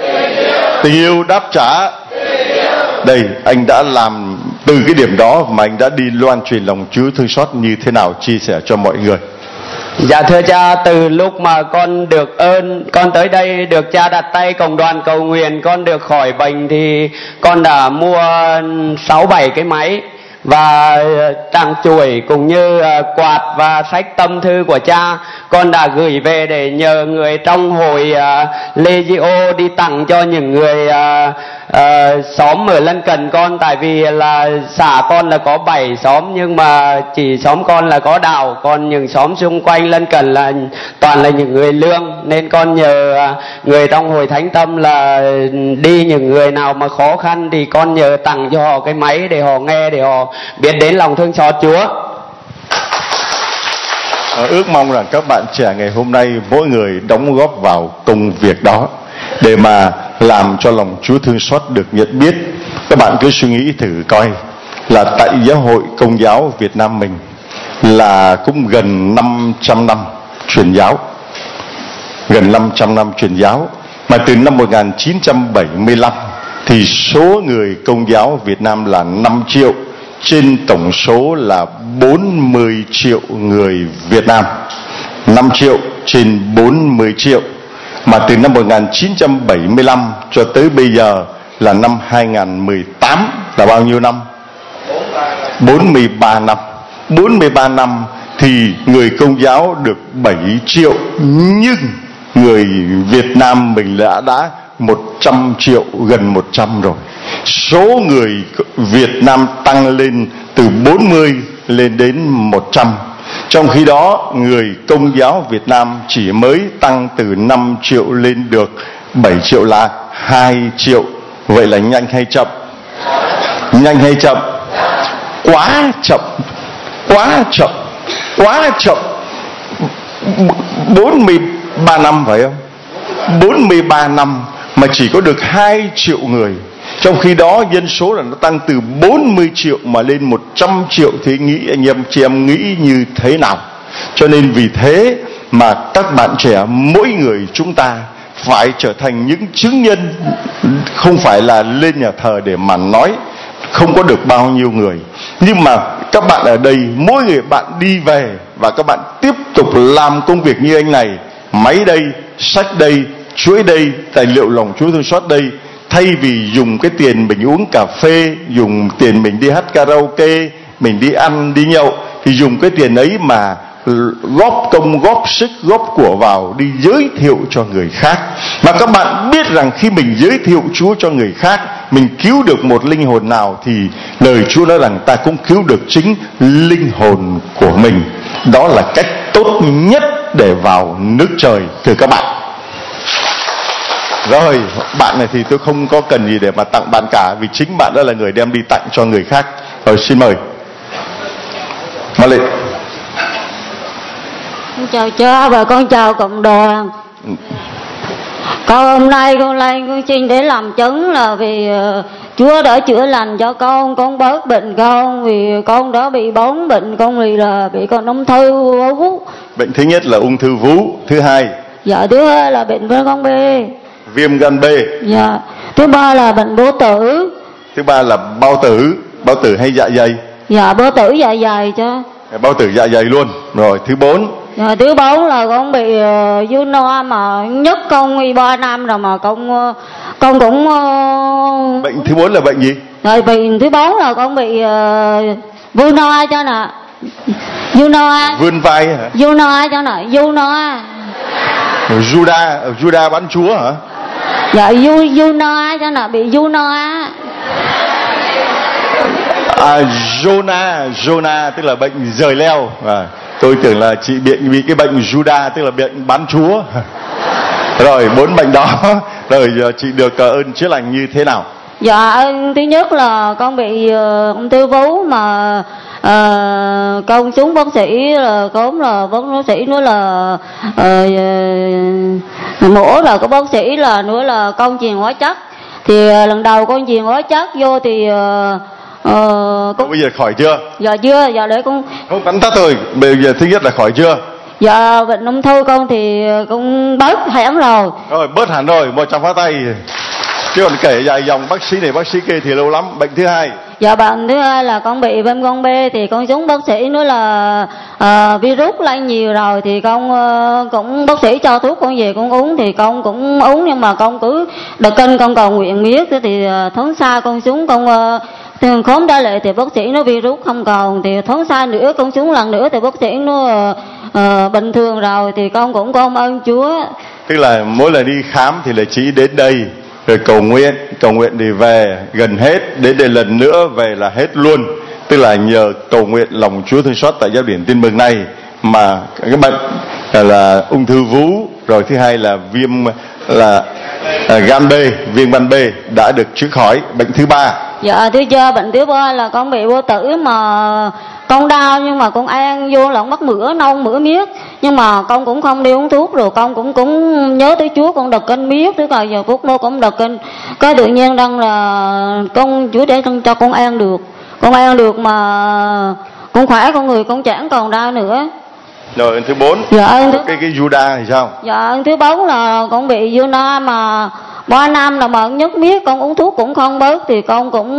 Đây, anh đã làm từ cái điểm đó mà anh đã đi loan truyền lòng Chúa thương xót như thế nào, chia sẻ cho mọi người. Dạ thưa cha, từ lúc mà con được ơn, con tới đây được cha đặt tay cộng đoàn cầu nguyện, con được khỏi bệnh thì con đã mua 6-7 cái máy và tràng chuỗi cũng như quạt và sách tâm thư của cha. Con đã gửi về để nhờ người trong hội Legio đi tặng cho những người xóm ở lân cận con, tại vì là xã con là có 7 xóm, nhưng mà chỉ xóm con là có đạo, còn những xóm xung quanh lân cận là toàn là những người lương, nên con nhờ người trong hội Thánh Tâm là đi những người nào mà khó khăn thì con nhờ tặng cho họ cái máy để họ nghe, để họ biết đến lòng thương xót Chúa. Ước mong rằng các bạn trẻ ngày hôm nay mỗi người đóng góp vào công việc đó để mà làm cho lòng Chúa thương xót được nhận biết. Các bạn cứ suy nghĩ thử coi, là tại Giáo hội Công giáo Việt Nam mình là cũng gần 500 năm truyền giáo, gần 500 năm truyền giáo, mà từ năm 1975 thì số người Công giáo Việt Nam là 5 triệu trên tổng số là 40 triệu người Việt Nam. 5 triệu trên 40 triệu. Mà từ năm 1975 cho tới bây giờ là năm 2018 là bao nhiêu năm? 43 năm. 43 năm thì người Công giáo được 7 triệu, nhưng người Việt Nam mình đã 100 triệu, gần 100 rồi. Số người Việt Nam tăng lên từ 40 lên đến 100. Trong khi đó người Công giáo Việt Nam chỉ mới tăng từ 5 triệu lên được 7 triệu, là 2 triệu. Vậy là nhanh hay chậm? Nhanh hay chậm? Quá chậm. Quá chậm. Quá chậm. 43 năm phải không? 43 năm mà chỉ có được 2 triệu người. Trong khi đó dân số là nó tăng từ 40 triệu mà lên 100 triệu. Thế nghĩ anh em chị em nghĩ như thế nào? Cho nên vì thế mà các bạn trẻ, mỗi người chúng ta phải trở thành những chứng nhân, không phải là lên nhà thờ để mà nói không có được bao nhiêu người, nhưng mà các bạn ở đây, mỗi người bạn đi về và các bạn tiếp tục làm công việc như anh này. Máy đây, sách đây, chuỗi đây, tài liệu lòng Chúa thương xót đây. Thay vì dùng cái tiền mình uống cà phê, dùng tiền mình đi hát karaoke, mình đi ăn, đi nhậu, thì dùng cái tiền ấy mà góp công, góp sức, góp của vào đi giới thiệu cho người khác. Mà các bạn biết rằng khi mình giới thiệu Chúa cho người khác, mình cứu được một linh hồn nào thì lời Chúa nói rằng ta cũng cứu được chính linh hồn của mình. Đó là cách tốt nhất để vào nước trời, thưa các bạn. Rồi, bạn này thì tôi không có cần gì để mà tặng bạn cả, vì chính bạn đó là người đem đi tặng cho người khác. Rồi, xin mời Mà Lệ. Con chào cha và con chào cộng đoàn. Con hôm nay con lên con xin để làm chứng là vì Chúa đã chữa lành cho con bớt bệnh con, vì con đã bị 4 bệnh, con vì là bị con ung thư vú. Bệnh thứ nhất là ung thư vú, thứ hai? Dạ, thứ hai là bệnh viêm gan B. Viêm gan B. Dạ, thứ ba là bệnh bao tử. Thứ ba là bao tử hay dạ dày? Dạ, bao tử dạ dày chứ. Bao tử dạ dày luôn. Rồi, thứ 4? Dạ, thứ 4 là con bị dư no mà nhất con đi 3 năm rồi mà con cũng Bệnh thứ 4 là bệnh gì? Rồi bệnh thứ 4 là con bị vư no cho nè. Vư no. Vươn vai hả? Vư no cho nè, vư no. Juda bán chúa hả? Dạ, vư no cho nè, bị vư no. Jonah tức là bệnh rời leo. Tôi tưởng là chị bị cái bệnh Juda tức là bệnh bán chúa. Rồi 4 bệnh đó. Rồi giờ chị được ơn chữa lành như thế nào? Dạ, thứ nhất là con bị ung thư vú mà con xuống bác sĩ là bác sĩ nói là mổ rồi có bác sĩ là nữa là con truyền hóa chất. Thì lần đầu con truyền hóa chất vô thì bây giờ khỏi chưa? Dạ chưa, dạ để con không bắn tắt rồi. Bây giờ thứ nhất là khỏi chưa? Dạ, bệnh ung thư con thì cũng bớt hẳn rồi. Rồi bớt hẳn rồi, 100 phá tay. Chứ còn kể dài dòng bác sĩ này bác sĩ kia thì lâu lắm. Bệnh thứ hai? Dạ, bệnh thứ hai là con bị viêm gan B, thì con xuống bác sĩ nói là virus lây nhiều rồi, thì con cũng bác sĩ cho thuốc con về con uống, thì con cũng uống, nhưng mà con cứ đợt kinh con cầu nguyện miết. Thì tháng sau con xuống con khóm đã lệ thì bác sĩ nói virus không còn, thì tháng sau nữa con xuống lần nữa thì bác sĩ nói bình thường rồi, thì con cũng cảm ơn Chúa. Tức là mỗi lần đi khám thì là chị đến đây rồi cầu nguyện thì về gần hết, đến đây lần nữa về là hết luôn. Tức là nhờ cầu nguyện lòng Chúa thương xót tại Giáo Điển Tin Mừng này mà cái bệnh là ung thư vú, rồi thứ hai là viêm gan B, viêm gan B đã được chữa khỏi. Bệnh thứ ba? Dạ, bệnh thứ ba là con bị bao tử mà con đau, nhưng mà con ăn vô là con bắt mửa nôn mửa miết, nhưng mà con cũng không đi uống thuốc, rồi con cũng nhớ tới Chúa, con đợt kinh miết, tức là giờ phút nô cũng đợt kinh, cái tự nhiên đang là con Chúa để cho con ăn được mà con khỏe, con người con chẳng còn đau nữa. Rồi thứ 4? Dạ, cái Juda thì sao? Dạ, thứ 4 là con bị Juda mà 3 năm là mà nhất miết, con uống thuốc cũng không bớt, thì con cũng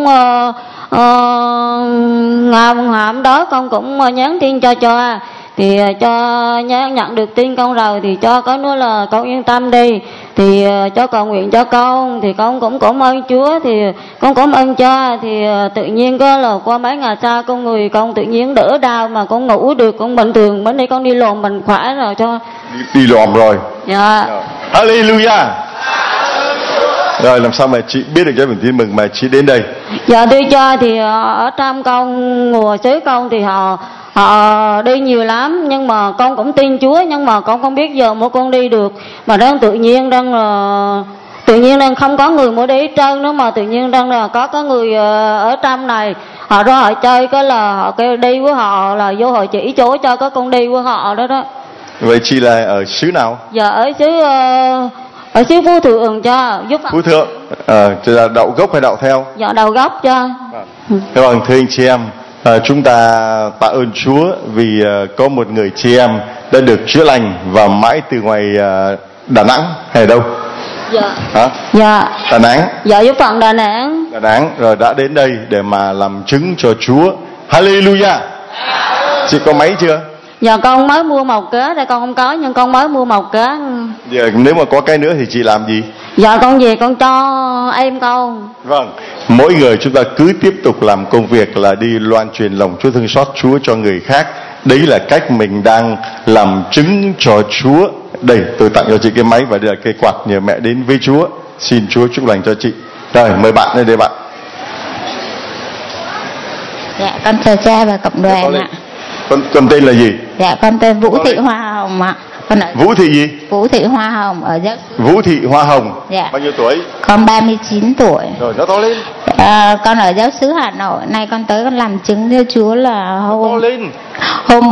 ngày hôm đó con cũng nhắn tin cho thì cho nhận được tin con rồi, thì cho có nói là con yên tâm đi, thì cho cầu nguyện cho con, thì con cũng cảm ơn Chúa, thì con cảm ơn cho, thì tự nhiên có là qua mấy ngày sau con người con tự nhiên đỡ đau mà con ngủ được, con bình thường, bữa nay con đi lòm mình khỏe rồi cho đi lòm rồi. Dạ. Hallelujah. Rồi làm sao mà chị biết được Giáo Điển Tin Mừng mà chị đến đây? Dạ, tôi cho thì ở trong con mùa xứ con thì họ đi nhiều lắm, nhưng mà con cũng tin Chúa, nhưng mà con không biết giờ mỗi con đi được, mà đang tự nhiên đang không có người mỗi đi hết trơn nữa, mà tự nhiên đang là có người ở trong này họ ra họ chơi, có là họ kêu đi với họ là vô họ chỉ chỗ cho có con đi với họ đó. Vậy chị là ở xứ nào? Dạ ở xứ Phú Thượng cho giúp Phú Thượng. Là đậu gốc hay đậu theo? Dạ đầu gốc cho. Vâng, thưa anh chị em, chúng ta tạ ơn Chúa vì có một người chị em đã được chữa lành và mãi từ ngoài Đà Nẵng hay đâu? Dạ. Hả? Dạ. Đà Nẵng. Dạ giúp phận Đà Nẵng. Đà Nẵng rồi đã đến đây để mà làm chứng cho Chúa. Hallelujah. Chị có máy chưa? Dạ con mới mua một cớ, đây con không có nhưng con mới mua một cớ. Giờ nếu mà có cái nữa thì chị làm gì? Dạ con về con cho em con. Vâng, mỗi người chúng ta cứ tiếp tục làm công việc là đi loan truyền lòng Chúa, thương xót Chúa cho người khác. Đấy là cách mình đang làm chứng cho Chúa. Đây, tôi tặng cho chị cái máy và đây là cây quạt nhờ mẹ đến với Chúa. Xin Chúa chúc lành cho chị. Rồi, mời bạn lên đây bạn. Dạ, con chào cha và cộng đoàn ạ. Con tên là gì? Dạ, con tên Vũ Thị Hoa Hồng ạ. Vũ Thị gì? Vũ Thị Hoa Hồng ở giáo. Vũ Thị Hoa Hồng. Dạ. Bao nhiêu tuổi? Con 39 tuổi. Rồi, nó to lên. Con ở giáo xứ Hà Nội. Nay con tới con làm chứng cho Chúa là hôm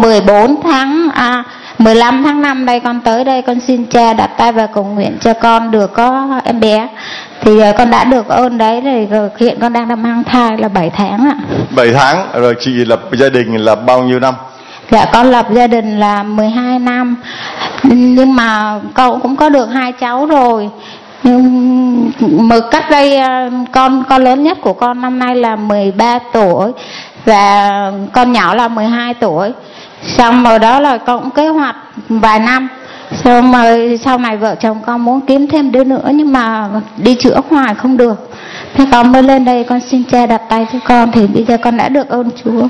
15 tháng 5 đây con tới đây con xin cha đặt tay và cầu nguyện cho con được có em bé. Thì con đã được ơn đấy rồi, hiện con đang mang thai là 7 tháng ạ. 7 tháng rồi. Chị lập gia đình là bao nhiêu năm? Dạ con lập gia đình là 12 năm. Nhưng mà con cũng có được 2 cháu rồi. Nhưng mà cách đây con lớn nhất của con năm nay là 13 tuổi và con nhỏ là 12 tuổi. Xong rồi đó là con cũng kế hoạch vài năm. Xong rồi sau này vợ chồng con muốn kiếm thêm đứa nữa nhưng mà đi chữa hoài không được. Thế con mới lên đây con xin cha đặt tay cho con thì bây giờ con đã được ơn Chúa.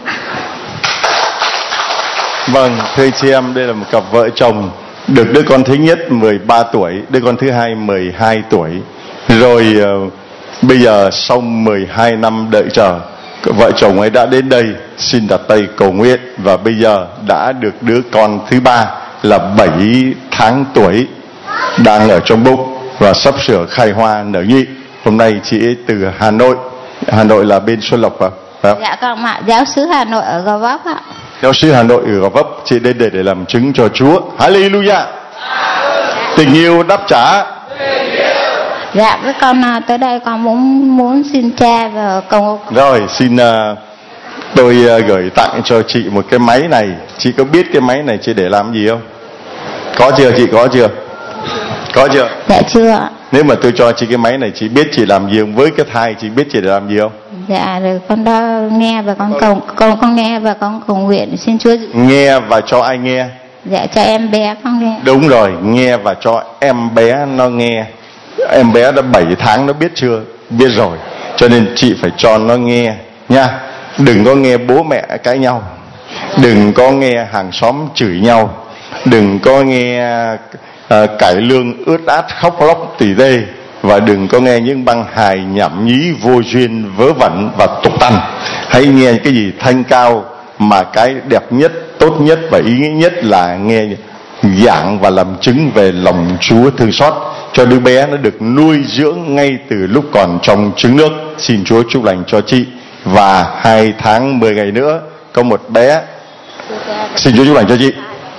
Vâng, thưa chị em, đây là một cặp vợ chồng được đứa con thứ nhất 13 tuổi, đứa con thứ hai 12 tuổi. Rồi bây giờ sau 12 năm đợi chờ, vợ chồng ấy đã đến đây xin đặt tay cầu nguyện và bây giờ đã được đứa con thứ ba là 7 tháng tuổi đang ở trong bụng và sắp sửa khai hoa nở nhụy. Hôm nay chị ấy từ Hà Nội là bên Xuân Lộc phải không? Dạ con ạ, giáo xứ Hà Nội ở Gò Vấp ạ. Giáo xứ Hà Nội ở Gò Vấp, chị đến để làm chứng cho Chúa. Hallelujah. Tình yêu đáp trả. Dạ với con tới đây con muốn xin cha và cầu. Rồi xin tôi gửi tặng cho chị một cái máy này. Chị có biết cái máy này chị để làm gì không? Có chưa chị, có chưa? Có chưa? Dạ chưa. Nếu mà tôi cho chị cái máy này, chị biết chị làm gì không? Với cái thai chị biết chị để làm gì không? Dạ rồi con đã nghe và con nghe và con cầu nguyện xin Chúa. Nghe và cho ai nghe? Dạ cho em bé con nghe. Đúng rồi, nghe và cho em bé nó nghe. Em bé đã 7 tháng nó biết chưa? Biết rồi. Cho nên chị phải cho nó nghe nha. Đừng có nghe bố mẹ cãi nhau, đừng có nghe hàng xóm chửi nhau, đừng có nghe cải lương ướt át khóc lóc tỉ tê, và đừng có nghe những băng hài nhảm nhí vô duyên vớ vẩn và tục tằn. Hãy nghe cái gì thanh cao, mà cái đẹp nhất, tốt nhất và ý nghĩa nhất là nghe giảng và làm chứng về lòng Chúa thương xót cho đứa bé nó được nuôi dưỡng ngay từ lúc còn trong trứng nước. Xin Chúa chúc lành cho chị. Và 2 tháng 10 ngày nữa có một bé. Xin Chúa chúc lành cho chị.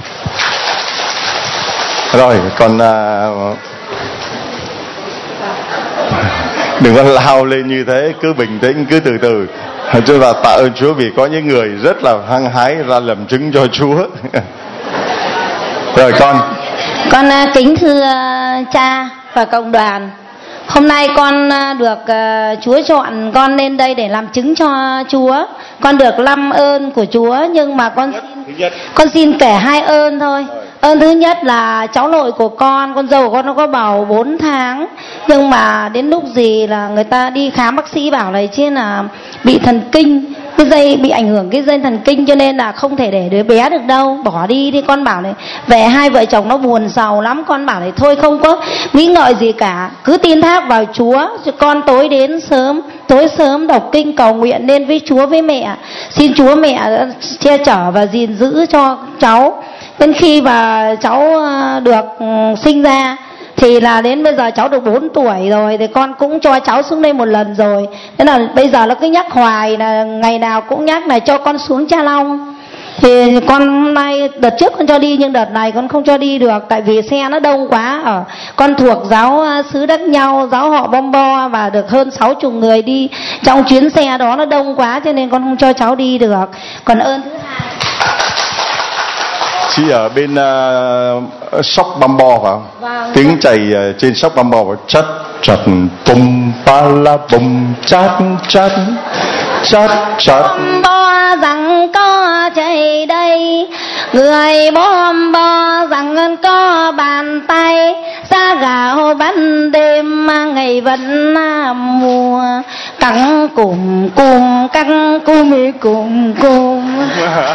Rồi còn đừng có lao lên như thế, cứ bình tĩnh, cứ từ từ. Chúng ta tạ ơn Chúa vì có những người rất là hăng hái ra làm chứng cho Chúa. Rồi con kính thưa cha và cộng đoàn. Hôm nay con được Chúa chọn con lên đây để làm chứng cho Chúa. Con được 5 ơn của Chúa, nhưng mà con xin kể 2 ơn thôi. Ơn thứ nhất là cháu nội của con dâu của con nó có bầu 4 tháng. Nhưng mà đến lúc gì là người ta đi khám, bác sĩ bảo này chứ là bị thần kinh, cái dây bị ảnh hưởng cái dây thần kinh, cho nên là không thể để đứa bé được đâu, bỏ đi. Thì con bảo này, về hai vợ chồng nó buồn sầu lắm. Con bảo này thôi không có nghĩ ngợi gì cả, cứ tin thác vào Chúa. Cho con tối sớm đọc kinh cầu nguyện lên với Chúa với mẹ, xin Chúa mẹ che chở và gìn giữ cho cháu. Đến khi mà cháu được sinh ra thì là đến bây giờ cháu được 4 tuổi rồi, thì con cũng cho cháu xuống đây một lần rồi. Thế là bây giờ nó cứ nhắc hoài, là ngày nào cũng nhắc là cho con xuống Cha Long. Thì con hôm nay đợt trước con cho đi nhưng đợt này con không cho đi được, tại vì xe nó đông quá. Con thuộc giáo xứ Đắc Nhau, giáo họ Bom Bo, và được hơn 60 người đi trong chuyến xe đó, nó đông quá cho nên con không cho cháu đi được. Còn ơn thứ hai, chị ở bên Sóc Băm Bo phải không? Vâng. Tiếng chày trên Sóc Băm Bo chất chặt bum pa la bum chát chát chát chát. Bom Bo rằng có chạy đây, người Bom Bo rằng có bàn tay, xa gạo ban đêm ngày vẫn mùa, cắn cùng cùng cắn cùng cùng cùng.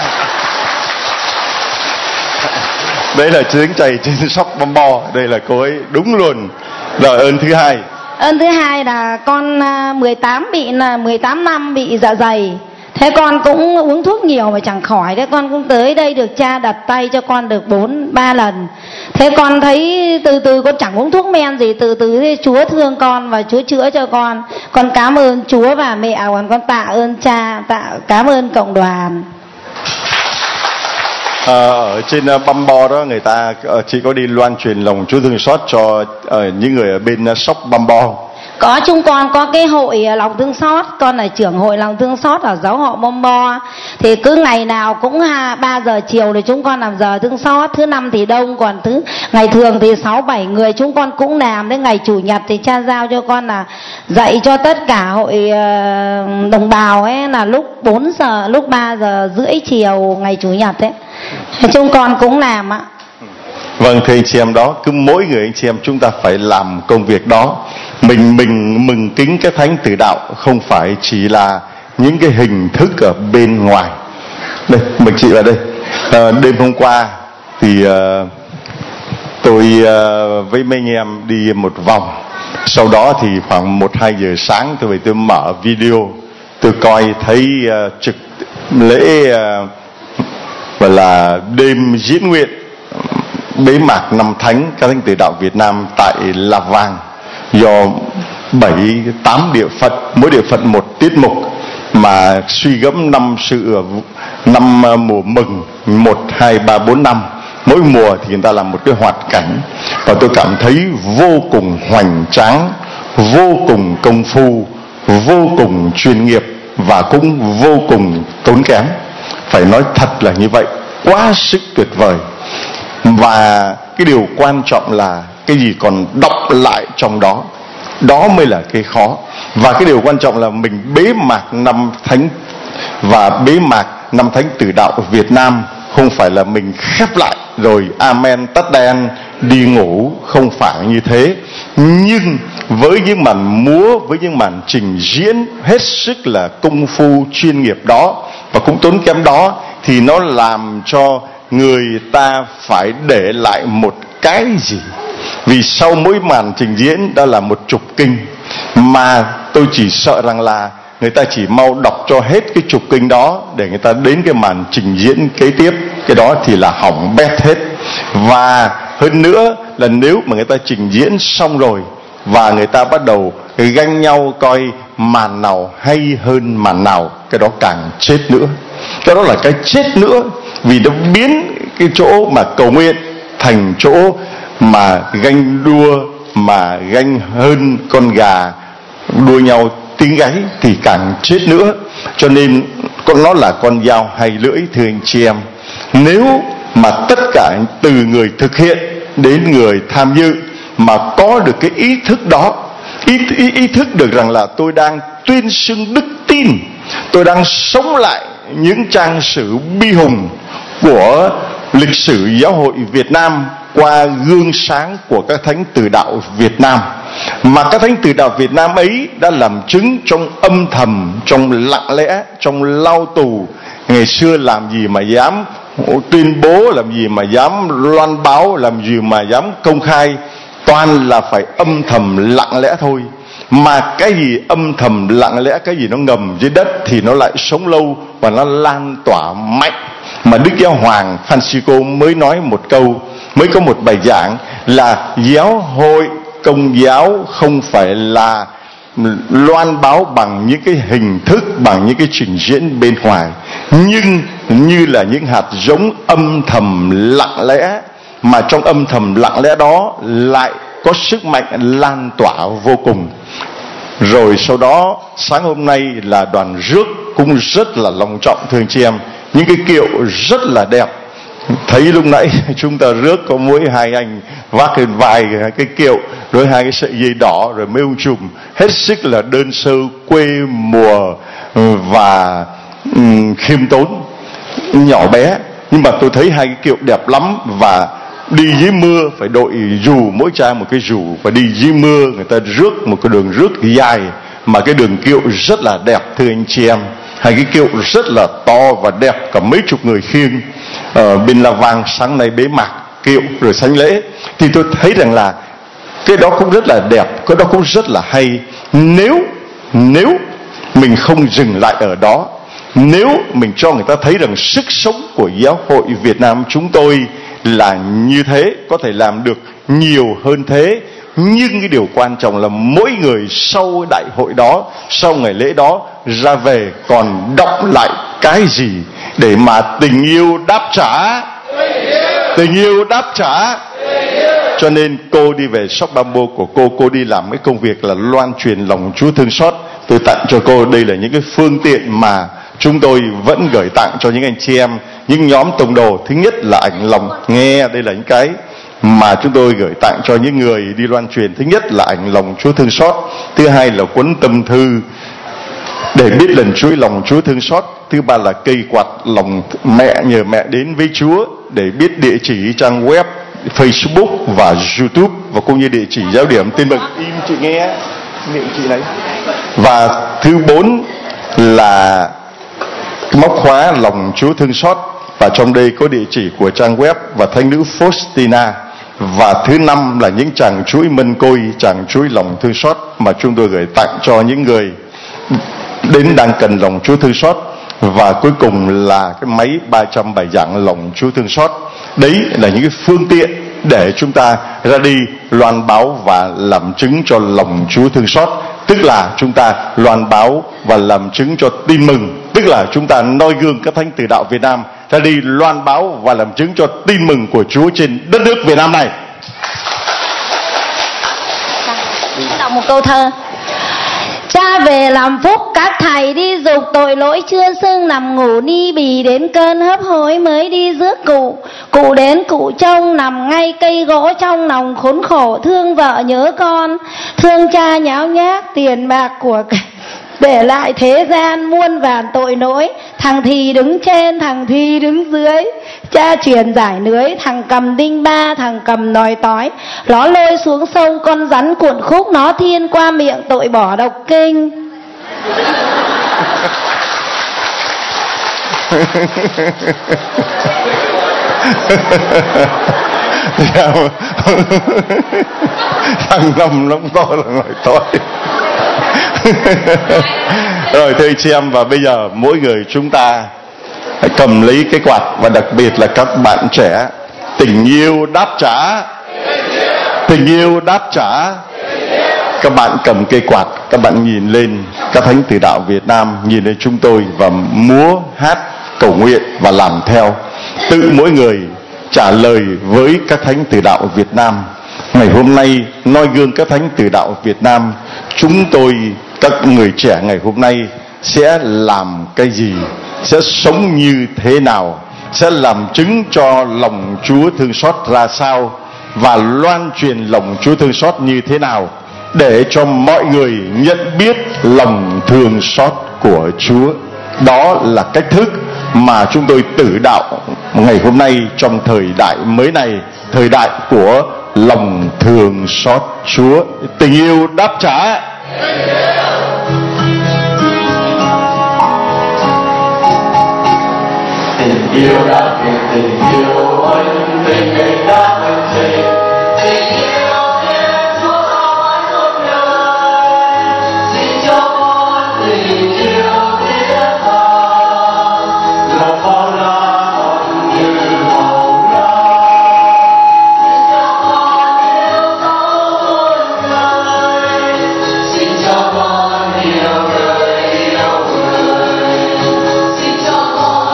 Đấy là tiếng chày trên Sóc Băm Bo, đây là cô ấy đúng luôn. Rồi ơn thứ hai. Ơn thứ hai là con 18 năm bị dạ dày. Thế con cũng uống thuốc nhiều mà chẳng khỏi. Thế con cũng tới đây được cha đặt tay cho con được 3 lần. Thế con thấy từ từ con chẳng uống thuốc men gì, từ từ thế Chúa thương con và Chúa chữa cho con. Con cảm ơn Chúa và mẹ, còn con tạ ơn cha, cảm ơn cộng đoàn. Ở trên Băm Bo đó người ta chỉ có đi loan truyền lòng Chúa thương xót cho những người ở bên Sóc Băm Bo. Có, chúng con có cái hội lòng thương xót, con là trưởng hội lòng thương xót ở giáo họ Bom Bo. Thì cứ ngày nào cũng 3 giờ chiều thì chúng con làm giờ thương xót. Thứ năm thì đông, còn ngày thường thì 6-7 người chúng con cũng làm. Đến ngày chủ nhật thì cha giao cho con là dạy cho tất cả hội đồng bào ấy là lúc 4 giờ, lúc 3 giờ rưỡi chiều ngày chủ nhật ấy. Chúng con cũng làm ạ. Vâng, thưa anh chị em, đó cứ mỗi người anh chị em chúng ta phải làm công việc đó. Mình mừng kính cái thánh tử đạo không phải chỉ là những cái hình thức ở bên ngoài. Đây, mời chị vào đây. Đêm hôm qua thì tôi với mấy anh em đi một vòng. Sau đó thì khoảng 1-2 giờ sáng tôi về tôi mở video, tôi coi thấy trực lễ gọi là đêm diễn nguyện bế mạc năm thánh các thánh tử đạo Việt Nam tại La Vang, do 7-8 địa phận, mỗi địa phận một tiết mục, mà suy gẫm năm mùa mừng 1, 2, 3, 4, 5. Mỗi mùa thì người ta làm một cái hoạt cảnh, và tôi cảm thấy vô cùng hoành tráng, vô cùng công phu, vô cùng chuyên nghiệp và cũng vô cùng tốn kém. Phải nói thật là như vậy, quá sức tuyệt vời. Và cái điều quan trọng là cái gì còn đọc lại trong đó, đó mới là cái khó. Và cái điều quan trọng là mình bế mạc năm thánh và bế mạc năm thánh tử đạo ở Việt Nam, không phải là mình khép lại rồi amen tắt đèn đi ngủ, không phải như thế. Nhưng với những màn múa, với những màn trình diễn hết sức là công phu chuyên nghiệp đó và cũng tốn kém đó, thì nó làm cho người ta phải để lại một cái gì. Vì sau mỗi màn trình diễn đó là 10 kinh, mà tôi chỉ sợ rằng là người ta chỉ mau đọc cho hết cái 10 kinh đó để người ta đến cái màn trình diễn kế tiếp, cái đó thì là hỏng bét hết. Và hơn nữa là nếu mà người ta trình diễn xong rồi và người ta bắt đầu ganh nhau coi màn nào hay hơn màn nào, cái đó càng chết nữa. Cái đó là cái chết nữa, vì nó biến cái chỗ mà cầu nguyện thành chỗ mà ganh đua, mà ganh hơn con gà đua nhau tiếng gáy thì càng chết nữa. Cho nên nó là con dao hai lưỡi, thưa anh chị em. Nếu mà tất cả từ người thực hiện đến người tham dự mà có được cái ý thức đó, ý thức được rằng là tôi đang tuyên xưng đức tin, tôi đang sống lại những trang sử bi hùng của lịch sử giáo hội Việt Nam qua gương sáng của các thánh tử đạo Việt Nam, mà các thánh tử đạo Việt Nam ấy đã làm chứng trong âm thầm, trong lặng lẽ, trong lao tù. Ngày xưa làm gì mà dám tuyên bố, làm gì mà dám loan báo, làm gì mà dám công khai, toàn là phải âm thầm lặng lẽ thôi. Mà cái gì âm thầm lặng lẽ, cái gì nó ngầm dưới đất thì nó lại sống lâu và nó lan tỏa mạnh. Mà Đức Giáo Hoàng Francisco mới nói một câu, mới có một bài giảng là giáo hội Công giáo không phải là loan báo bằng những cái hình thức, bằng những cái trình diễn bên ngoài. nhưng như là những hạt giống âm thầm lặng lẽ, mà trong âm thầm lặng lẽ đó lại có sức mạnh lan tỏa vô cùng. Rồi sau đó sáng hôm nay là đoàn rước cũng rất là long trọng, thưa anh chị em, những cái kiệu rất là đẹp. Thấy lúc nãy chúng ta rước có mỗi hai anh vác lên vai cái kiệu, rồi hai cái sợi dây đỏ, rồi mấy ông trùm, hết sức là đơn sơ, quê mùa và khiêm tốn, nhỏ bé. Nhưng mà tôi thấy hai cái kiệu đẹp lắm, và đi dưới mưa phải đội dù, mỗi trang một cái dù, và đi dưới mưa người ta rước một cái đường rước dài, mà cái đường kiệu rất là đẹp, thưa anh chị em. Hai cái kiệu rất là to và đẹp, cả mấy chục người khiêng. Bên La Vang sáng nay bế mạc kiệu rồi thánh lễ, thì tôi thấy rằng là cái đó cũng rất là đẹp, cái đó cũng rất là hay. Nếu mình không dừng lại ở đó, nếu mình cho người ta thấy rằng sức sống của giáo hội Việt Nam chúng tôi là như thế, có thể làm được nhiều hơn thế. Nhưng cái điều quan trọng là mỗi người sau đại hội đó, sau ngày lễ đó ra về còn đọc lại cái gì để mà tình yêu đáp trả. Tình yêu đáp trả. Cho nên cô đi về shop Bamboo của cô đi làm cái công việc là loan truyền lòng Chúa thương xót. Tôi tặng cho cô, đây là những cái phương tiện mà chúng tôi vẫn gửi tặng cho những anh chị em, những nhóm tông đồ. Thứ nhất là ảnh lòng nghe, đây là những cái mà chúng tôi gửi tặng cho những người đi loan truyền. Thứ nhất là ảnh lòng Chúa thương xót, thứ hai là cuốn tâm thư để biết lần chuỗi lòng Chúa thương xót, thứ ba là cây quạt lòng mẹ, nhờ mẹ đến với Chúa, để biết địa chỉ trang web, Facebook và YouTube, và cũng như địa chỉ giáo điểm Tin Mừng. Im chị nghe miệng chị này. Và thứ bốn là móc khóa lòng Chúa thương xót, và trong đây có địa chỉ của trang web và thánh nữ Faustina. Và thứ năm là những tràng chuỗi mân côi, tràng chuỗi lòng thương xót mà chúng tôi gửi tặng cho những người đến đang cần lòng Chúa thương xót. Và cuối cùng là cái máy 300 bài giảng lòng Chúa thương xót. Đấy là những cái phương tiện để chúng ta ra đi loan báo và làm chứng cho lòng Chúa thương xót. Tức là chúng ta loan báo và làm chứng cho tin mừng, tức là chúng ta noi gương các thánh tử đạo Việt Nam ra đi loan báo và làm chứng cho tin mừng của Chúa trên đất nước Việt Nam này. Đọc một câu thơ. Cha về làm phúc các thầy đi dục tội lỗi chưa xưng nằm ngủ ni bì, đến cơn hấp hối mới đi rước cụ. Cụ đến cụ trông nằm ngay cây gỗ trong lòng khốn khổ, thương vợ nhớ con, thương cha nháo nhác tiền bạc của để lại thế gian muôn vàn tội lỗi. Thằng thì đứng trên, thằng thì đứng dưới, cha truyền giải lưới, thằng cầm đinh ba, thằng cầm nòi tói. Nó lôi xuống sông con rắn cuộn khúc, nó thiên qua miệng tội bỏ độc kinh. Thằng nằm lông to là nòi tói. Rồi thưa chị em, và bây giờ mỗi người chúng ta hãy cầm lấy cái quạt, và đặc biệt là các bạn trẻ, tình yêu đáp trả. Tình yêu đáp trả. Các bạn cầm cây quạt, các bạn nhìn lên các thánh tử đạo Việt Nam, nhìn lên chúng tôi và múa hát cầu nguyện và làm theo. Tự mỗi người trả lời với các thánh tử đạo Việt Nam. Ngày hôm nay noi gương các thánh tử đạo Việt Nam, chúng tôi các người trẻ ngày hôm nay sẽ làm cái gì, sẽ sống như thế nào, sẽ làm chứng cho lòng Chúa thương xót ra sao, và loan truyền lòng Chúa thương xót như thế nào, để cho mọi người nhận biết lòng thương xót của Chúa. Đó là cách thức mà chúng tôi tử đạo ngày hôm nay trong thời đại mới này, thời đại của lòng thương xót Chúa. Tình yêu đáp trả. Tình yêu đáp trả, tình yêu ơi, tình yêu đáp trả, tình yêu Thiên Chúa mãi suốt đời. Xin cho con tình yêu thiết tha, lòng bao la hồng như màu la. Xin cho con yêu dấu muôn đời, xin cho con yêu đời yêu người, xin cho con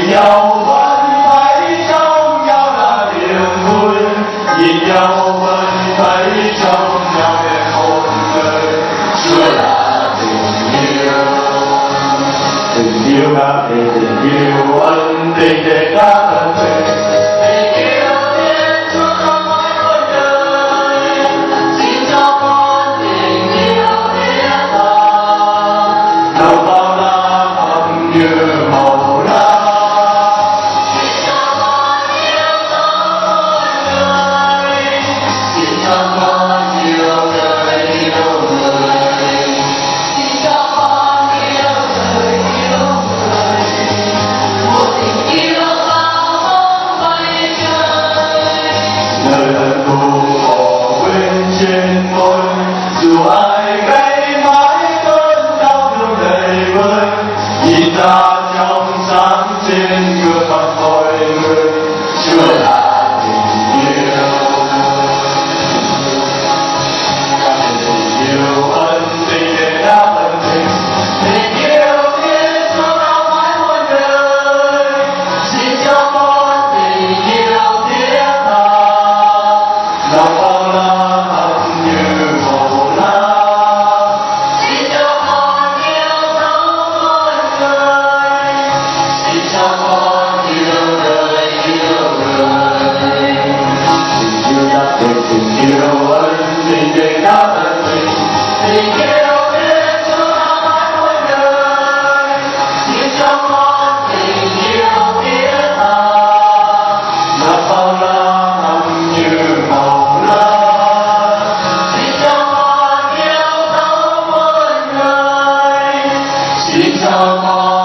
nhìn nhau vẫn thấy trong nhau là niềm vui, nhìn nhau vẫn thấy trong nhau để một người. Chúa là tình yêu ngã về tình yêu ân tình để ta ân tình. Dù ai gây mãi cơn đau thương đầy vơi, nhìn ta trong sáng trên gương mặt mọi người. Chúa là tình yêu, tình yêu ân tình để đáp ân tình, tình yêu Thiên Chúa đã mãi muôn đời. Xin cho con tình yêu thiết tha, lòng bao la hằng như màu lá. Xin cho con yêu dấu muôn người, xin cho con yêu đời yêu người. Tình yêu đáp tình, tình yêu ân tình để đáp ân tình, tình yêu Thiên Chúa đã mãi muôn đời. Xin cho con tình yêu thiết tha, lòng bao la hằng như màu lá. Xin cho con yêu dấu muôn người, xin cho con